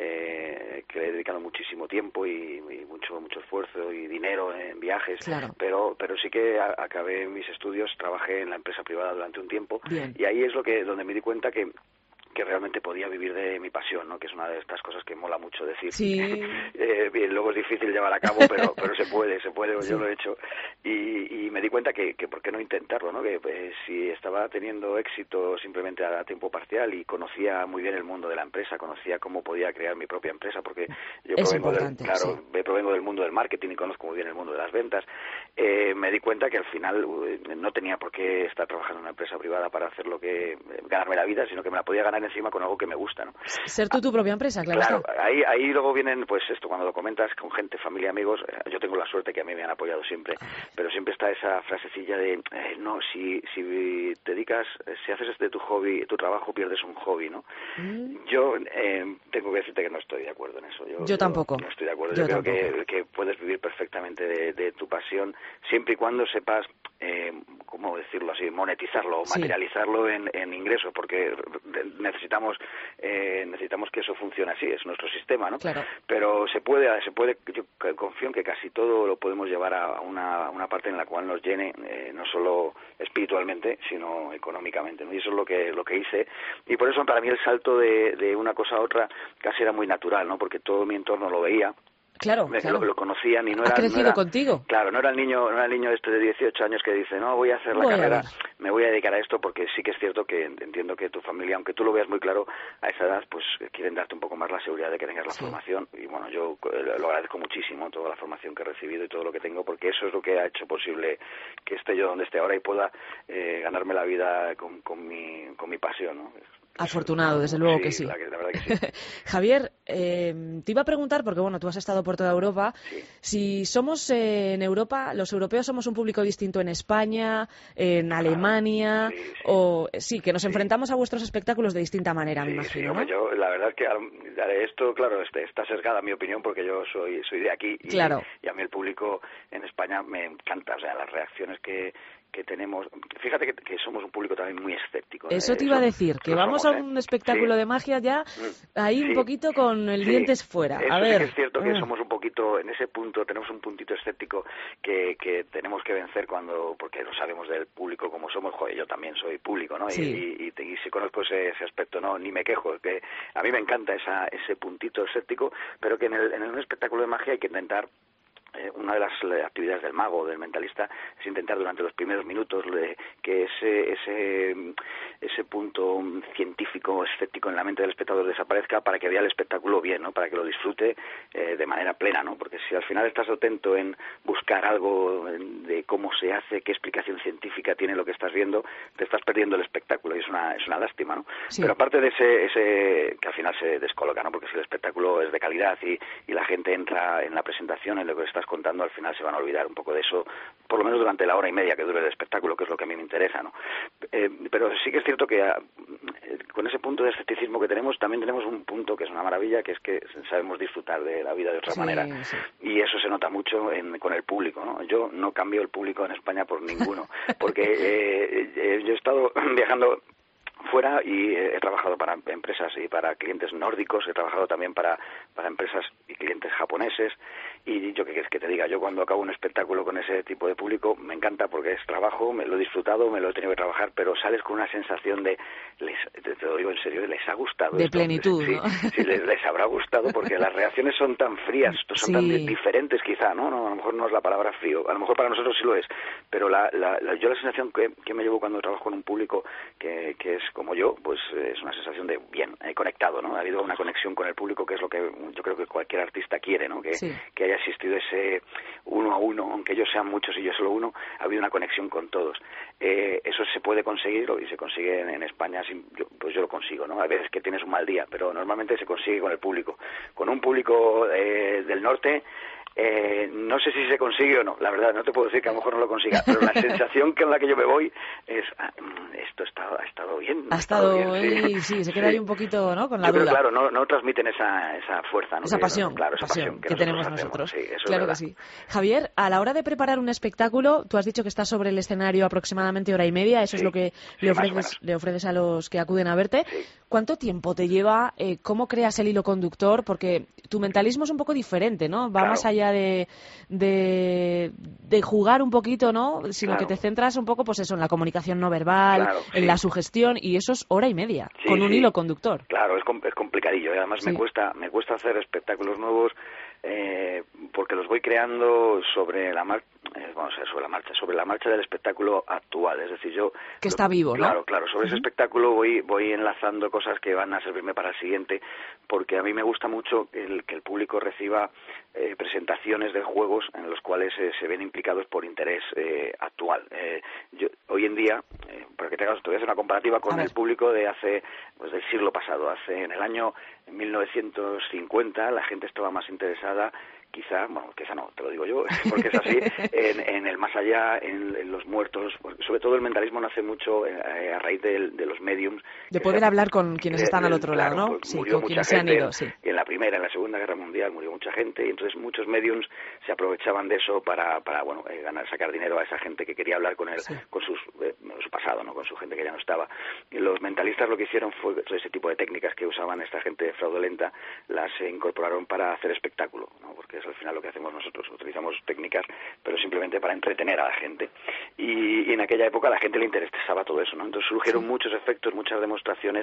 eh, que le he dedicado muchísimo tiempo y, y mucho mucho esfuerzo y dinero en viajes, claro. pero pero sí que a, acabé mis estudios, trabajé en la empresa privada durante un tiempo bien. Y ahí es lo que donde me di cuenta que que realmente podía vivir de mi pasión, ¿no? Que es una de estas cosas que mola mucho decir. Sí. eh, bien, luego es difícil llevar a cabo, pero pero se puede, se puede, sí. Yo lo he hecho. Y, y me di cuenta que, que por qué no intentarlo, ¿no? Que pues, si estaba teniendo éxito simplemente a tiempo parcial y conocía muy bien el mundo de la empresa, conocía cómo podía crear mi propia empresa, porque yo es provengo del, claro, sí. provengo del mundo del marketing y conozco muy bien el mundo de las ventas, eh, me di cuenta que al final uh, no tenía por qué estar trabajando en una empresa privada para hacer lo que, ganarme la vida, sino que me la podía ganar encima con algo que me gusta, ¿no? Ser tú tu propia empresa, claro. Claro, está. ahí, ahí luego vienen, pues esto, cuando lo comentas con gente, familia, amigos, eh, yo tengo la suerte que a mí me han apoyado siempre, pero siempre está esa frasecilla de, eh, no, si, si te dedicas, eh, si haces de tu hobby, tu trabajo, pierdes un hobby, ¿no? Mm. Yo eh, tengo que decirte que no estoy de acuerdo en eso. Yo, yo tampoco. Yo no estoy de acuerdo. Yo, yo creo tampoco. que, que puedes vivir perfectamente de, de tu pasión, siempre y cuando sepas, eh, ¿cómo decirlo así?, monetizarlo, sí. materializarlo en, en ingresos, porque necesitamos eh, necesitamos que eso funcione así, es nuestro sistema, ¿no? Claro. Pero se puede, se puede, yo confío en que casi todo lo podemos llevar a una, una parte en la cual nos llene, eh, no solo espiritualmente, sino económicamente, ¿no? Y eso es lo que lo que hice, y por eso para mí el salto de, de una cosa a otra casi era muy natural, ¿no? Porque todo mi entorno lo veía. Claro, Me, claro. Lo, lo conocían y no era... Ha crecido no era, contigo. Claro, no era el niño no era el niño este de dieciocho años que dice, no, voy a hacer la voy carrera, me voy a dedicar a esto, porque sí que es cierto que entiendo que tu familia, aunque tú lo veas muy claro, a esa edad, pues quieren darte un poco más la seguridad de que tengas la sí. formación, y bueno, yo lo agradezco muchísimo, toda la formación que he recibido y todo lo que tengo, porque eso es lo que ha hecho posible que esté yo donde esté ahora y pueda eh, ganarme la vida con, con, mi, con mi pasión, ¿no? Afortunado, desde luego sí, que sí. La, la verdad que sí. Javier, eh, te iba a preguntar, porque bueno, tú has estado por toda Europa, sí. si somos eh, en Europa, los europeos somos un público distinto en España, en Alemania, sí, sí. o sí, que nos sí. enfrentamos a vuestros espectáculos de distinta manera, sí, me imagino, sí, ¿no? hombre, yo, la verdad es que esto, claro, está sesgada mi opinión, porque yo soy soy de aquí y, claro. y a mí el público en España me encanta, o sea, las reacciones que que tenemos, fíjate que, que somos un público también muy escéptico. Eso ¿eh? te iba Eso, a decir, que vamos somos, a un ¿eh? espectáculo sí. de magia ya, ahí sí. un poquito con el sí. dientes fuera. Eso a sí ver. que es cierto que ah. somos un poquito, en ese punto tenemos un puntito escéptico que, que tenemos que vencer cuando, porque lo sabemos del público como somos, joder, yo también soy público, ¿no? Sí. Y, y, y, y si conozco ese, ese aspecto, no, ni me quejo, que a mí me encanta esa, ese puntito escéptico, pero que en, el, en un espectáculo de magia hay que intentar. Eh, una de las actividades del mago, del mentalista, es intentar durante los primeros minutos le, que ese, ese ese punto científico, escéptico en la mente del espectador desaparezca, para que vea el espectáculo bien, ¿no? Para que lo disfrute eh, de manera plena, ¿no? Porque si al final estás atento en buscar algo de cómo se hace, qué explicación científica tiene lo que estás viendo, te estás perdiendo el espectáculo, y es una es una lástima, ¿no? Sí. Pero aparte de ese ese que al final se descoloca, ¿no? Porque si el espectáculo es de calidad y, y la gente entra en la presentación, en lo que estás contando, al final se van a olvidar un poco de eso, por lo menos durante la hora y media que dure el espectáculo, que es lo que a mí me interesa, ¿no? Eh, pero sí que es cierto que a, con ese punto de escepticismo que tenemos, también tenemos un punto que es una maravilla, que es que sabemos disfrutar de la vida de otra sí, manera, sí. y eso se nota mucho en, con el público, ¿no? Yo no cambio el público en España por ninguno, porque eh, eh, yo he estado viajando fuera y he trabajado para empresas y para clientes nórdicos, he trabajado también para, para empresas y clientes japoneses, y yo qué quieres que te diga, yo cuando acabo un espectáculo con ese tipo de público me encanta porque es trabajo, me lo he disfrutado, me lo he tenido que trabajar, pero sales con una sensación de, les, te, te lo digo en serio, les ha gustado. De esto. plenitud, sí, ¿no? Sí, les, les habrá gustado porque las reacciones son tan frías, son sí. tan diferentes quizá, ¿no? ¿no? A lo mejor no es la palabra frío, a lo mejor para nosotros sí lo es, pero la, la, la, yo la sensación que, que me llevo cuando trabajo con un público que, que es como yo, pues es una sensación de bien, eh, conectado, ¿no? Ha habido una conexión con el público, que es lo que yo creo que cualquier artista quiere, ¿no? Que, sí. que haya existido ese uno a uno, aunque ellos sean muchos y yo solo uno, ha habido una conexión con todos. Eh, eso se puede conseguir, y se consigue en, en España, pues yo lo consigo, ¿no? A veces que tienes un mal día, pero normalmente se consigue con el público. Con un público eh, del norte, Eh, no sé si se consigue o no, la verdad, no te puedo decir que a lo mejor no lo consiga, pero la sensación con la que yo me voy es, ah, esto está, ha estado bien. Ha estado, estado bien, sí. sí, se queda sí. ahí un poquito, ¿no? Con la yo duda. Creo, claro, no, no transmiten esa, esa fuerza, ¿no? Esa que, pasión, claro, esa pasión, pasión que, que tenemos nosotros. nosotros. Sí, eso claro es que sí. Javier, a la hora de preparar un espectáculo, tú has dicho que estás sobre el escenario aproximadamente hora y media, eso sí, es lo que sí, le, ofreces, le ofreces a los que acuden a verte. Sí. ¿Cuánto tiempo te lleva? Eh, ¿Cómo creas el hilo conductor? Porque tu mentalismo es un poco diferente, ¿no? Va claro. más allá de, de, de jugar un poquito, ¿no? Sino claro. que te centras un poco, pues eso, en la comunicación no verbal, claro, en sí. la sugestión, y eso es hora y media, sí, con un sí. hilo conductor. Claro, es, es complicadillo, y además sí. me cuesta me cuesta hacer espectáculos nuevos, eh, porque los voy creando sobre la marcha. Eh, bueno, sobre la marcha, sobre la marcha del espectáculo actual, es decir, yo... Que está vivo, ¿no? Claro, claro, sobre uh-huh. ese espectáculo voy voy enlazando cosas que van a servirme para el siguiente, porque a mí me gusta mucho el, que el público reciba eh, presentaciones de juegos en los cuales eh, se ven implicados por interés eh, actual. Eh, yo, hoy en día, eh, para que te hagas, te voy a hacer una comparativa con el público de hace, pues del siglo pasado, hace en el año mil novecientos cincuenta la gente estaba más interesada quizá, bueno, quizá no, te lo digo yo, porque es así, en, en el más allá, en, en los muertos, sobre todo el mentalismo nace mucho eh, a raíz de, de los mediums. De poder sea, hablar con quienes eh, están al otro claro, lado, ¿no? Pues sí, murió con mucha quienes gente, se han ido, sí. En la Primera, en la Segunda Guerra Mundial murió mucha gente, y entonces muchos mediums se aprovechaban de eso para, para bueno, eh, ganar, sacar dinero a esa gente que quería hablar con él, sí. con sus, eh, su pasado, ¿no? Con su gente que ya no estaba. Y los mentalistas lo que hicieron fue todo ese tipo de técnicas que usaban esta gente fraudulenta, las eh, incorporaron para hacer espectáculo, ¿no? Porque es al final lo que hacemos nosotros, utilizamos técnicas, pero simplemente para entretener a la gente. Y, y en aquella época a la gente le interesaba todo eso, ¿no? Entonces surgieron sí. muchos efectos, muchas demostraciones,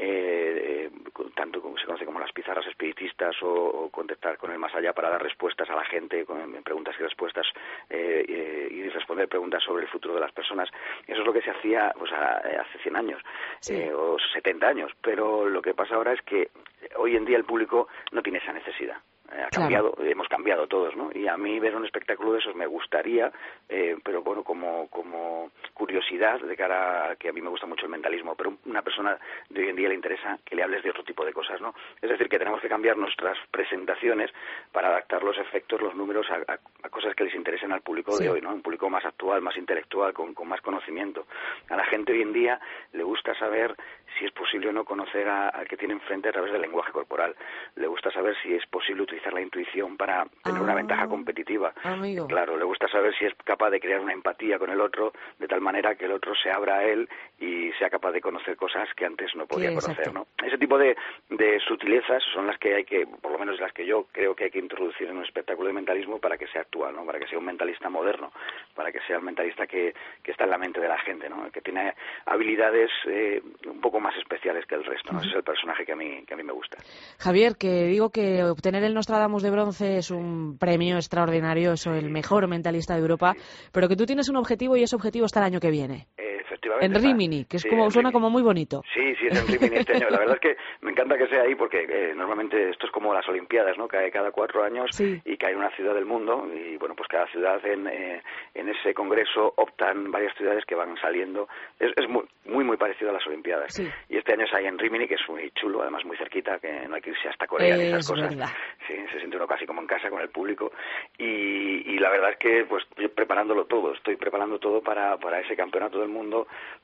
eh, eh, tanto como se conoce como las pizarras espiritistas, o, o contactar con el más allá para dar respuestas a la gente, con preguntas y respuestas, eh, eh, y responder preguntas sobre el futuro de las personas. Eso es lo que se hacía pues, a, hace cien años, sí. eh, o setenta años, pero lo que pasa ahora es que hoy en día el público no tiene esa necesidad. Ha cambiado, claro. hemos cambiado todos, ¿no? Y a mí ver un espectáculo de esos me gustaría, eh, pero bueno, como como curiosidad de cara a que a mí me gusta mucho el mentalismo, pero una persona de hoy en día le interesa que le hables de otro tipo de cosas, ¿no? Es decir, que tenemos que cambiar nuestras presentaciones para adaptar los efectos, los números a, a, a cosas que les interesen al público sí. de hoy, ¿no? Un público más actual, más intelectual, con, con más conocimiento. A la gente hoy en día le gusta saber si es posible o no conocer al que tiene enfrente a través del lenguaje corporal. Le gusta saber si es posible utilizar la intuición para tener ah, una ventaja competitiva. Amigo. Claro, le gusta saber si es capaz de crear una empatía con el otro, de tal manera que el otro se abra a él y sea capaz de conocer cosas que antes no podía conocer, ¿no? Ese tipo de, de sutilezas son las que hay que, por lo menos las que yo creo que hay que introducir en un espectáculo de mentalismo para que sea actual, ¿no? Para que sea un mentalista moderno, para que sea un mentalista que, que está en la mente de la gente, ¿no? Que tiene habilidades eh, un poco más especiales que el resto, ¿no? Uh-huh. Ese es el personaje que a mí que a mí me gusta. Javier, que digo que obtener el Nostradamus de bronce es un premio extraordinario, soy el mejor mentalista de Europa, pero que tú tienes un objetivo y ese objetivo está el año que viene. Eh, efectivamente. En Rimini, que es sí, como suena Rimini. como muy bonito. Sí, sí, es en Rimini este año. La verdad es que me encanta que sea ahí porque eh, normalmente esto es como las Olimpiadas, ¿no? Cae cada cuatro años sí. y cae en una ciudad del mundo y bueno, pues cada ciudad en, eh, en ese congreso optan varias ciudades que van saliendo. Es, es muy, muy, muy parecido a las Olimpiadas. Sí. Y este año es ahí en Rimini, que es muy chulo, además muy cerquita, que no hay que irse hasta Corea ni esas cosas. Verdad. Sí, se siente uno casi como en casa con el público y, y la verdad es que pues yo preparándolo todo, estoy preparando todo para, para ese campeonato del mundo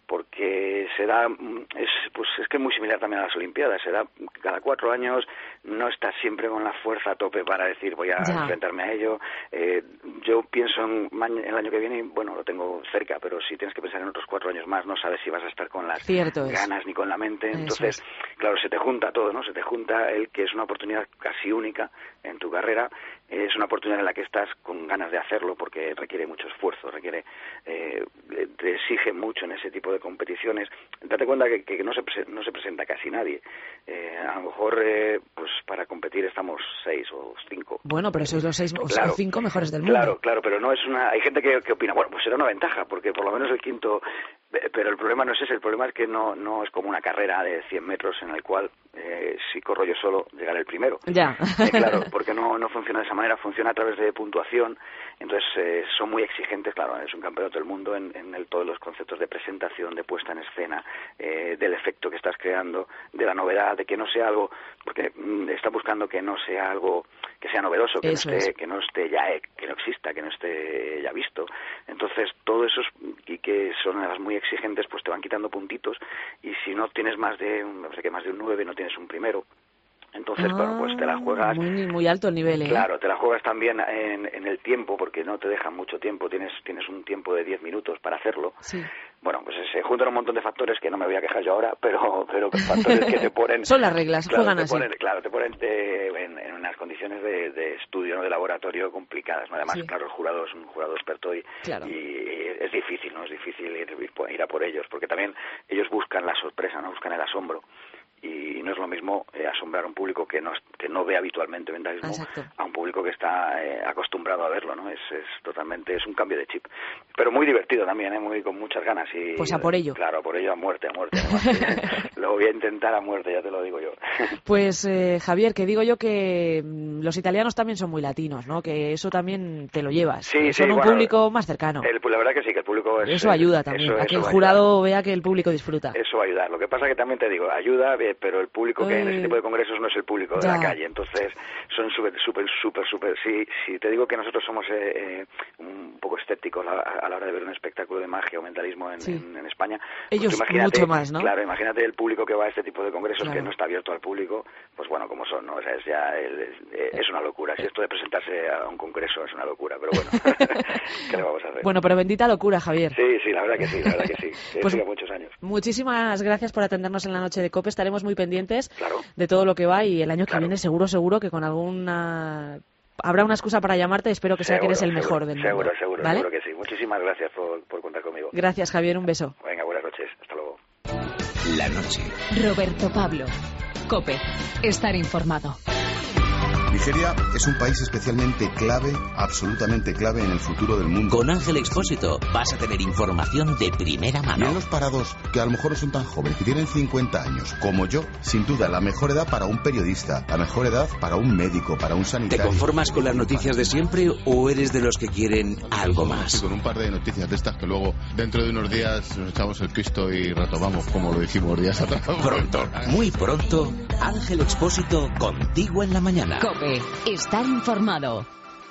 porque se da, es, pues es que es muy similar también a las Olimpiadas, se da cada cuatro años, no estás siempre con la fuerza a tope para decir voy a ya. enfrentarme a ello. Eh, yo pienso en, en el año que viene, y bueno, lo tengo cerca, pero si tienes que pensar en otros cuatro años más, no sabes si vas a estar con las Cierto ganas es. ni con la mente, Eso entonces, es. claro, se te junta todo, ¿no? Se te junta el que es una oportunidad casi única en tu carrera, es una oportunidad en la que estás con ganas de hacerlo porque requiere mucho esfuerzo, requiere, eh, te exige mucho en ese tipo de competiciones. Date cuenta que, que no se no se presenta casi nadie. Eh, a lo mejor, eh, pues para competir estamos seis o cinco. Bueno, pero sois los seis claro, o cinco mejores del mundo. Claro, claro, pero no es una. Hay gente que, que opina, bueno, pues será una ventaja porque por lo menos el quinto. Pero el problema no es ese, el problema es que no no es como una carrera de cien metros en el cual eh, si corro yo solo llegaré el primero. Ya. Eh, claro, porque no no funciona de esa manera, funciona a través de puntuación, entonces eh, son muy exigentes, claro, es un campeonato del mundo en, en el, todos los conceptos de presentación, de puesta en escena, eh, del efecto que estás creando, de la novedad, de que no sea algo, porque mm, está buscando que no sea algo que sea novedoso, que eso no esté, es. que no esté ya, eh, que no exista, que no esté ya visto. Entonces todo eso es, y que son las muy exigentes, pues te van quitando puntitos y si no tienes más de, no sé qué, más de un nueve no tienes un primero. Entonces, ah, bueno, pues te la juegas... Muy, muy alto el nivel, ¿eh? Claro, te la juegas también en, en el tiempo, porque no te dejan mucho tiempo, tienes tienes un tiempo de diez minutos para hacerlo. Sí. Bueno, pues se juntan un montón de factores que no me voy a quejar yo ahora, pero pero factores que te ponen... Son las reglas, claro, juegan te así. Ponen, claro, te ponen de, en, en unas condiciones de, de estudio, ¿no? De laboratorio complicadas, ¿no? Además, sí. claro, el jurado es un jurado experto y, claro. y es difícil, ¿no? Es difícil ir, ir, ir a por ellos, porque también ellos buscan la sorpresa, ¿no? Buscan el asombro. y no es lo mismo eh, asombrar a un público que no que no ve habitualmente ventajismo Exacto. a un público que está eh, acostumbrado a verlo, ¿no? Es, es totalmente, es un cambio de chip, pero muy divertido también, ¿eh? Muy con muchas ganas y pues a por ello. Claro, por ello a muerte, a muerte. A muerte. Lo voy a intentar a muerte, ya te lo digo yo. Pues eh, Javier, que digo yo que mm, los italianos también son muy latinos, ¿no? Que eso también te lo llevas. Sí, son sí, un bueno, público más cercano. El, la verdad que sí, que el público es, eso ayuda también, eso, a que eso el jurado vea que el público disfruta. Eso va a ayudar. Lo que pasa que también te digo, ayuda, eh, pero el público que hay en ese tipo de congresos no es el público de ya. la calle, entonces son súper, súper, súper, súper... Si, si te digo que nosotros somos eh, eh, un poco escépticos a, a la hora de ver un espectáculo de magia o mentalismo en, sí. en, en España, ellos pues imagínate, mucho más, ¿no? Claro, imagínate el público que va a este tipo de congresos claro. que no está abierto al público, pues bueno, como son, ¿no? O sea, es ya el, es, es una locura. Si esto de presentarse a un congreso es una locura, pero bueno, ¿qué le vamos a hacer? Bueno, pero bendita locura, Javier. Sí, sí, la verdad que sí, la verdad que sí. Que pues, siga muchos años. Muchísimas gracias por atendernos en la noche de COPE. Estaremos muy pendientes claro. de todo lo que va y el año que claro. viene seguro, seguro que con alguna... habrá una excusa para llamarte. Espero que sea seguro, que eres el seguro, mejor del mundo. Seguro, seguro, ¿vale? seguro que sí. Muchísimas gracias por, por contar conmigo. Gracias, Javier. Un beso. Venga, buenas noches. Hasta luego. La noche. Roberto Pablo. COPE. Estar informado. Nigeria es un país especialmente clave, absolutamente clave en el futuro del mundo. Con Ángel Expósito vas a tener información de primera mano. Y en los parados, que a lo mejor no son tan jóvenes, que tienen cincuenta años, como yo, sin duda, la mejor edad para un periodista, la mejor edad para un médico, para un sanitario. ¿Te conformas con las noticias de siempre o eres de los que quieren algo más? Sí, con un par de noticias de estas que luego, dentro de unos días, nos echamos el pisto y retomamos, como lo dijimos días atrás. Pronto, muy pronto, Ángel Expósito contigo en la mañana. COPE. Estar informado.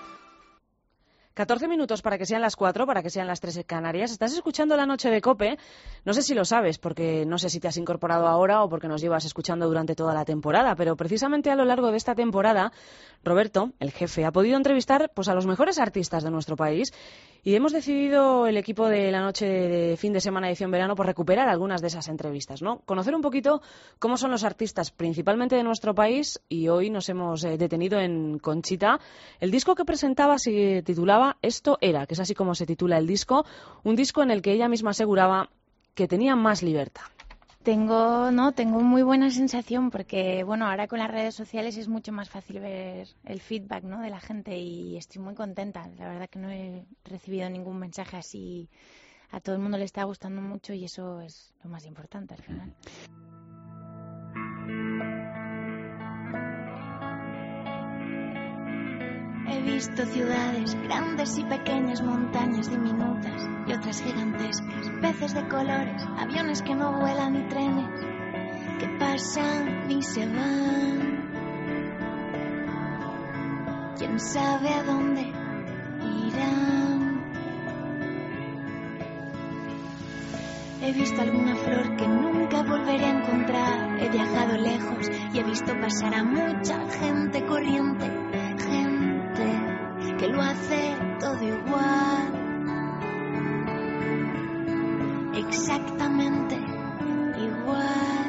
catorce minutos para que sean las cuatro, para que sean las tres en Canarias. Estás escuchando La Noche de COPE. No sé si lo sabes, porque no sé si te has incorporado ahora o porque nos llevas escuchando durante toda la temporada, pero precisamente a lo largo de esta temporada, Roberto, el jefe, ha podido entrevistar pues, a los mejores artistas de nuestro país y hemos decidido, el equipo de La Noche de fin de semana edición verano, por recuperar algunas de esas entrevistas, ¿no? Conocer un poquito cómo son los artistas, principalmente de nuestro país, y hoy nos hemos eh, detenido en Conchita. El disco que presentaba se titulaba Esto Era, que es así como se titula el disco, un disco en el que ella misma aseguraba que tenía más libertad. Tengo, no, tengo muy buena sensación porque, bueno, ahora con las redes sociales es mucho más fácil ver el feedback, ¿no?, de la gente y estoy muy contenta. La verdad que no he recibido ningún mensaje así. A todo el mundo le está gustando mucho y eso es lo más importante al final. He visto ciudades grandes y pequeñas, montañas diminutas y otras gigantescas, peces de colores, aviones que no vuelan y trenes que pasan y se van. ¿Quién sabe a dónde irán? He visto alguna flor que nunca volveré a encontrar. He viajado lejos y he visto pasar a mucha gente corriente, gente que lo hace todo igual, exactamente igual.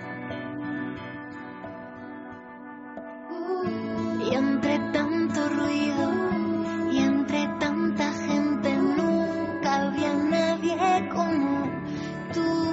Y entre tanto ruido y entre tanta gente nunca había nadie como tú.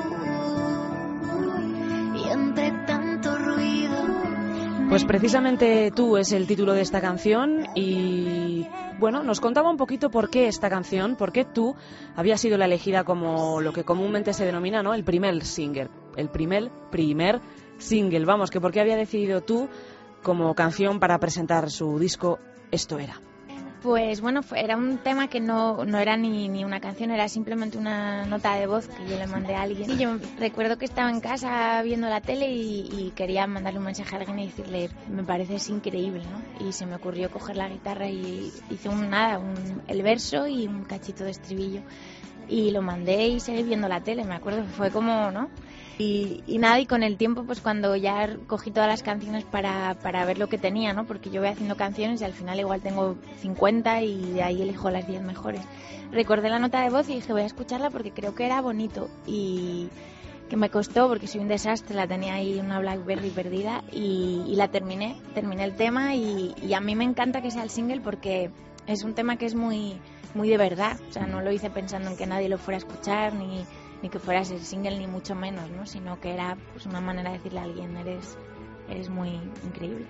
Y entre tanto ruido. Pues precisamente Tú es el título de esta canción y, bueno, nos contaba un poquito por qué esta canción, por qué Tú había sido la elegida como lo que comúnmente se denomina, ¿no?, el primer single, el primer, primer single. Vamos, que por qué había decidido Tú como canción para presentar su disco Esto Era. Pues bueno, fue, era un tema que no, no era ni, ni una canción, era simplemente una nota de voz que yo le mandé a alguien. Y yo recuerdo que estaba en casa viendo la tele y, y quería mandarle un mensaje a alguien y decirle, me pareces increíble, ¿no? Y se me ocurrió coger la guitarra y hice un nada, un, el verso y un cachito de estribillo. Y lo mandé y seguí viendo la tele, me acuerdo, fue como, ¿no? Y, y nada, y con el tiempo, pues cuando ya cogí todas las canciones para, para ver lo que tenía, ¿no? Porque yo voy haciendo canciones y al final igual tengo cincuenta y de ahí elijo las diez mejores. Recordé la nota de voz y dije, voy a escucharla porque creo que era bonito y que me costó porque soy un desastre, la tenía ahí una Blackberry perdida y, y la terminé, terminé el tema y, y a mí me encanta que sea el single porque es un tema que es muy, muy de verdad, o sea, no lo hice pensando en que nadie lo fuera a escuchar ni... ni que fuera a ser single ni mucho menos, ¿no? Sino que era pues una manera de decirle a alguien, eres, eres muy increíble.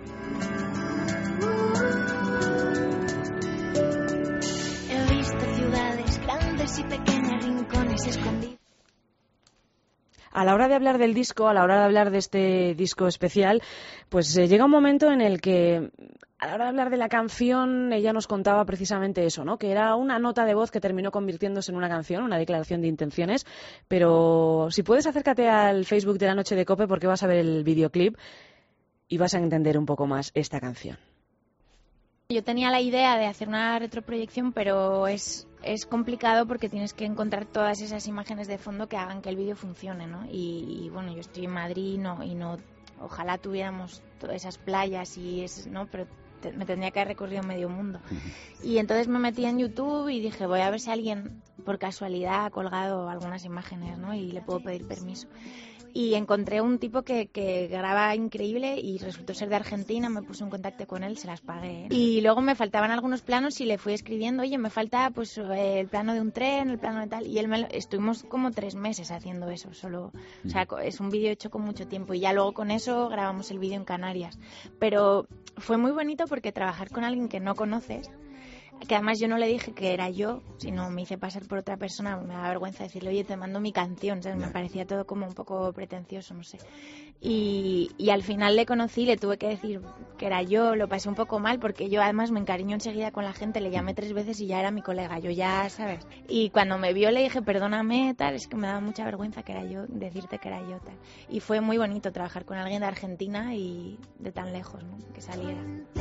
He visto ciudades grandes y pequeñas, rincones escondidos. A la hora de hablar del disco, a la hora de hablar de este disco especial, pues eh, llega un momento en el que, a la hora de hablar de la canción, ella nos contaba precisamente eso, ¿no? Que era una nota de voz que terminó convirtiéndose en una canción, una declaración de intenciones. Pero si puedes, acércate al Facebook de La Noche de COPE, porque vas a ver el videoclip y vas a entender un poco más esta canción. Yo tenía la idea de hacer una retroproyección, pero es, es complicado porque tienes que encontrar todas esas imágenes de fondo que hagan que el vídeo funcione, ¿no? Y, y bueno, yo estoy en Madrid y no, y no, ojalá tuviéramos todas esas playas y es, ¿no? Pero te, me tendría que haber recorrido medio mundo. Y entonces me metí en YouTube y dije, voy a ver si alguien por casualidad ha colgado algunas imágenes, ¿no? Y le puedo pedir permiso. Y encontré un tipo que, que graba increíble y resultó ser de Argentina, me puse en contacto con él, se las pagué. Y luego me faltaban algunos planos y le fui escribiendo, oye, me falta pues el plano de un tren, el plano de tal, y él me lo... estuvimos como tres meses haciendo eso, solo, o sea, es un vídeo hecho con mucho tiempo y ya luego con eso grabamos el vídeo en Canarias. Pero fue muy bonito porque trabajar con alguien que no conoces, que además yo no le dije que era yo, sino me hice pasar por otra persona, me da vergüenza decirle, oye, te mando mi canción, ¿sabes? Me parecía todo como un poco pretencioso, no sé. Y, y al final le conocí, le tuve que decir que era yo, lo pasé un poco mal porque yo además me encariño enseguida con la gente, le llamé tres veces y ya era mi colega, yo ya, ¿sabes? Y cuando me vio le dije, perdóname, tal, es que me daba mucha vergüenza que era yo, decirte que era yo, tal. Y fue muy bonito trabajar con alguien de Argentina y de tan lejos, ¿no? Que saliera.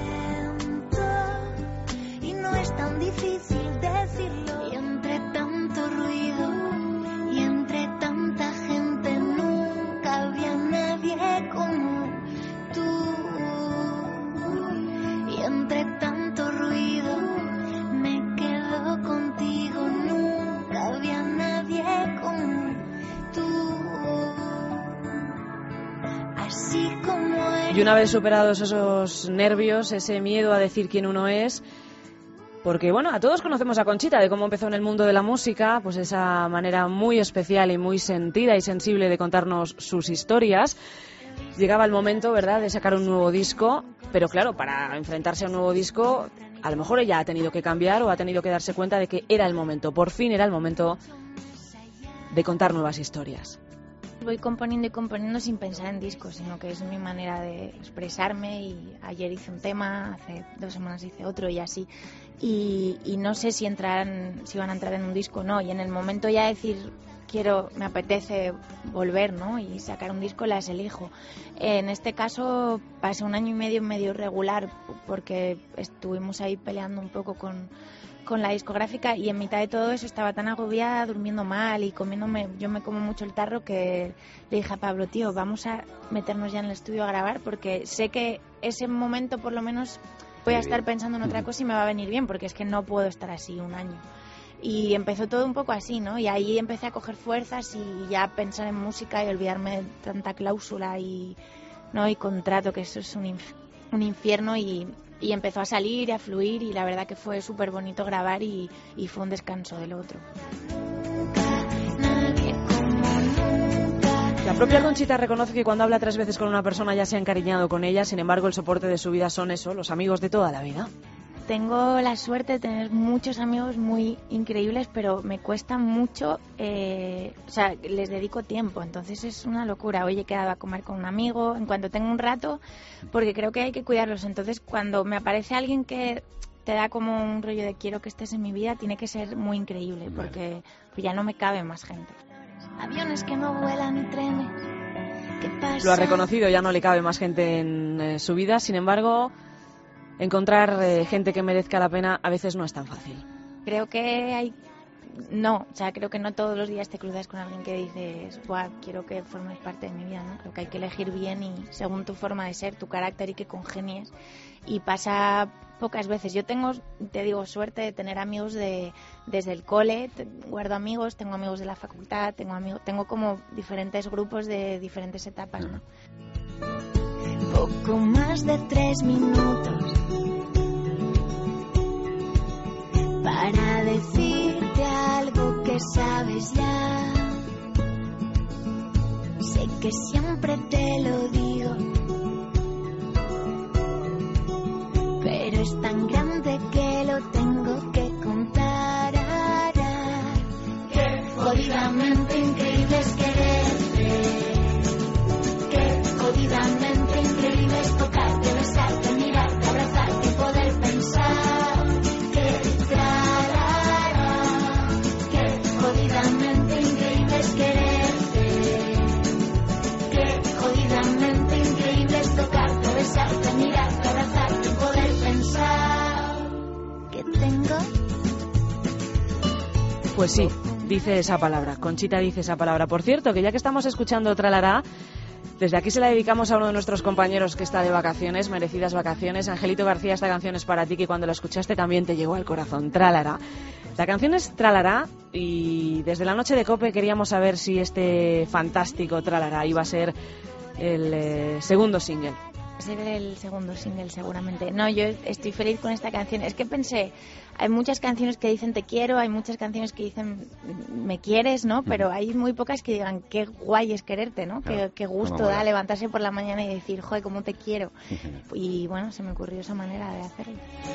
Y no es tan difícil decirlo. Y entre tanto ruido y entre tanta gente nunca había nadie como tú. Y entre tanto ruido me quedo contigo. Nunca había nadie como tú. Así como eres. Y una vez superados esos nervios, ese miedo a decir quién uno es, porque bueno, a todos conocemos a Conchita, de cómo empezó en el mundo de la música, pues esa manera muy especial y muy sentida y sensible de contarnos sus historias. Llegaba el momento, ¿verdad?, de sacar un nuevo disco, pero claro, para enfrentarse a un nuevo disco, a lo mejor ella ha tenido que cambiar o ha tenido que darse cuenta de que era el momento, por fin era el momento de contar nuevas historias. Voy componiendo y componiendo sin pensar en discos, sino que es mi manera de expresarme y ayer hice un tema, hace dos semanas hice otro y así. Y, y no sé si entran, si van a entrar en un disco o no. Y en el momento ya decir, quiero, me apetece volver, ¿no? Y sacar un disco, las elijo. En este caso pasé un año y medio medio irregular porque estuvimos ahí peleando un poco con... con la discográfica y en mitad de todo eso estaba tan agobiada, durmiendo mal y comiéndome, yo me como mucho el tarro que le dije a Pablo, tío, vamos a meternos ya en el estudio a grabar porque sé que ese momento por lo menos voy a estar pensando en otra cosa y me va a venir bien porque es que no puedo estar así un año. Y empezó todo un poco así, ¿no? Y ahí empecé a coger fuerzas y ya pensar en música y olvidarme de tanta cláusula y, ¿no? y contrato, que eso es un, inf- un infierno y... Y empezó a salir y a fluir y la verdad que fue súper bonito grabar y, y fue un descanso del otro. La propia Conchita reconoce que cuando habla tres veces con una persona ya se ha encariñado con ella, sin embargo el soporte de su vida son eso, los amigos de toda la vida. Tengo la suerte de tener muchos amigos muy increíbles, pero me cuesta mucho, eh, o sea, les dedico tiempo, entonces es una locura. Hoy he quedado a comer con un amigo, en cuanto tengo un rato, porque creo que hay que cuidarlos. Entonces, cuando me aparece alguien que te da como un rollo de quiero que estés en mi vida, tiene que ser muy increíble, porque pues ya no me cabe más gente. Aviones que no vuelan y trenes que pasan. Lo ha reconocido, ya no le cabe más gente en eh, su vida, sin embargo... Encontrar eh, gente que merezca la pena a veces no es tan fácil. Creo que hay... No, o sea, creo que no todos los días te cruzas con alguien que dices, Buah, quiero que formes parte de mi vida, ¿no? Creo que hay que elegir bien y según tu forma de ser, tu carácter y que congenies. Y pasa pocas veces. Yo tengo, te digo, suerte de tener amigos de desde el cole, te, guardo amigos, tengo amigos de la facultad, tengo amigos, tengo como diferentes grupos de diferentes etapas, ¿no? Poco más de tres minutos para decirte algo que sabes ya. sé que siempre te lo digo, pero es tan grande que lo tengo que contar. Qué jodidamente increíble es quererte, qué jodidamente increíble es tocarte, besarte, mirarte, abrazarte y poder pensar. Qué trarara, qué jodidamente increíble es quererte, qué jodidamente increíble es tocarte, besarte, mirarte, abrazarte y poder pensar. ¿Qué tengo? Pues sí, dice esa palabra, Conchita dice esa palabra. Por cierto, que ya que estamos escuchando Tralará, desde aquí se la dedicamos a uno de nuestros compañeros que está de vacaciones, merecidas vacaciones. Angelito García, esta canción es para ti, que cuando la escuchaste también te llegó al corazón. Tralará. La canción es Tralará y desde la noche de COPE queríamos saber si este fantástico Tralará iba a ser el eh, segundo single. Va a ser el segundo single seguramente. No, yo estoy feliz con esta canción. Es que pensé, hay muchas canciones que dicen te quiero, hay muchas canciones que dicen me quieres, ¿no? Pero hay muy pocas que digan qué guay es quererte, ¿no? Claro, qué, qué gusto da levantarse por la mañana y decir, joder, cómo te quiero. Y bueno, se me ocurrió esa manera de hacerlo.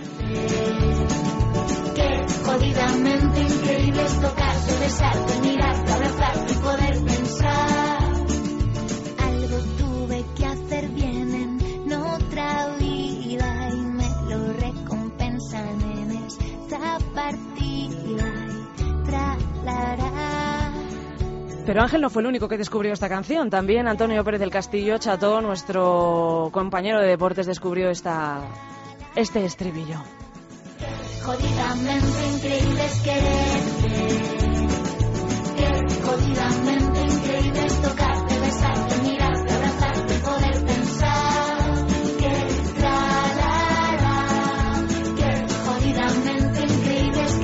Qué jodidamente increíble es tocarte, besarte, mirarte, abrazarte y poder pensar. Algo tuve que hacer bien en otra vida y me lo recompensan en esta partida y tralará. Pero Ángel no fue el único que descubrió esta canción. También Antonio Pérez del Castillo, Cható, nuestro compañero de deportes, descubrió esta, este estribillo. Jodidamente increíble es quererte, qué jodidamente increíble es tocarte, besarte, mirarte, abrazarte, poder pensar. Qué trarara, qué jodidamente increíble es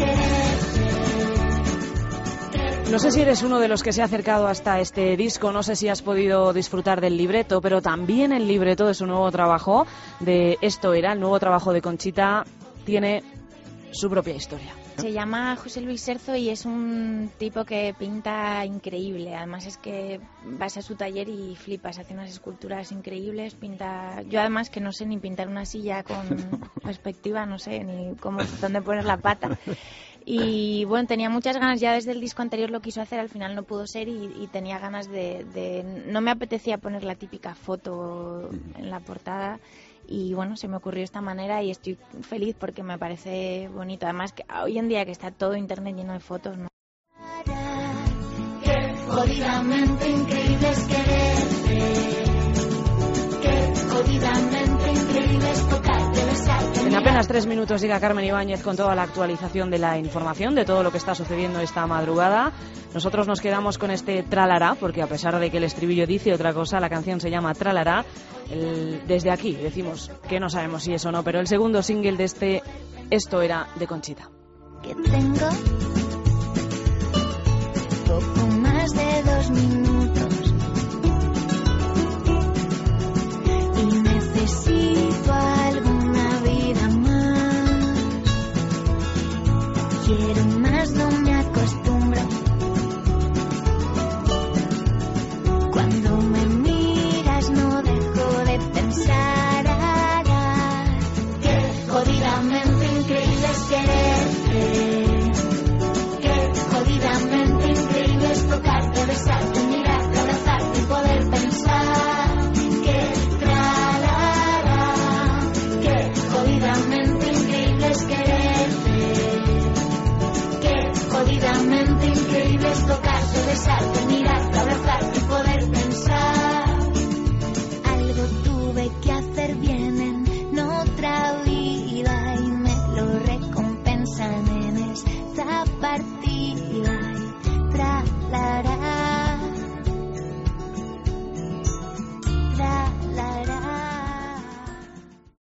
quererte. No sé si eres uno de los que se ha acercado hasta este disco, no sé si has podido disfrutar del libreto, pero también el libreto de su nuevo trabajo, de Esto Era, el nuevo trabajo de Conchita, tiene su propia historia. Se llama José Luis Serzo y es un tipo que pinta increíble. Además es que vas a su taller y flipas, hace unas esculturas increíbles, pinta... Yo además que no sé ni pintar una silla con perspectiva, no sé ni cómo, dónde poner la pata. Y bueno, tenía muchas ganas, ya desde el disco anterior lo quiso hacer, al final no pudo ser y, y tenía ganas de, de... No me apetecía poner la típica foto en la portada. Y bueno, se me ocurrió de esta manera y estoy feliz porque me parece bonito. Además, que hoy en día que está todo internet lleno de fotos, ¿no? Qué jodidamente increíble es quererte, qué jodidamente increíble es tocarte, besarte. En apenas tres minutos llega Carmen Ibáñez con toda la actualización de la información, de todo lo que está sucediendo esta madrugada. Nosotros nos quedamos con este Tralará, porque a pesar de que el estribillo dice otra cosa, la canción se llama Tralará. El, desde aquí decimos que no sabemos si es o no, pero el segundo single de este Esto Era, de Conchita. Que tengo poco más de dos minutos y necesito alguna vida más. Quiero más, no me acostumbro. Cuando me miras no dejo de pensar. Qué jodidamente increíble es quererte, qué jodidamente increíble es tocarte, besarte, mirarte, abrazarte y poder pensar. Qué trarara, qué jodidamente increíble es quererte, qué jodidamente increíble es tocarte, besarte, mirarte, abrazarte y poder pensar. Algo tuve que hacer bien en otra vida y me lo recompensan en esta partida.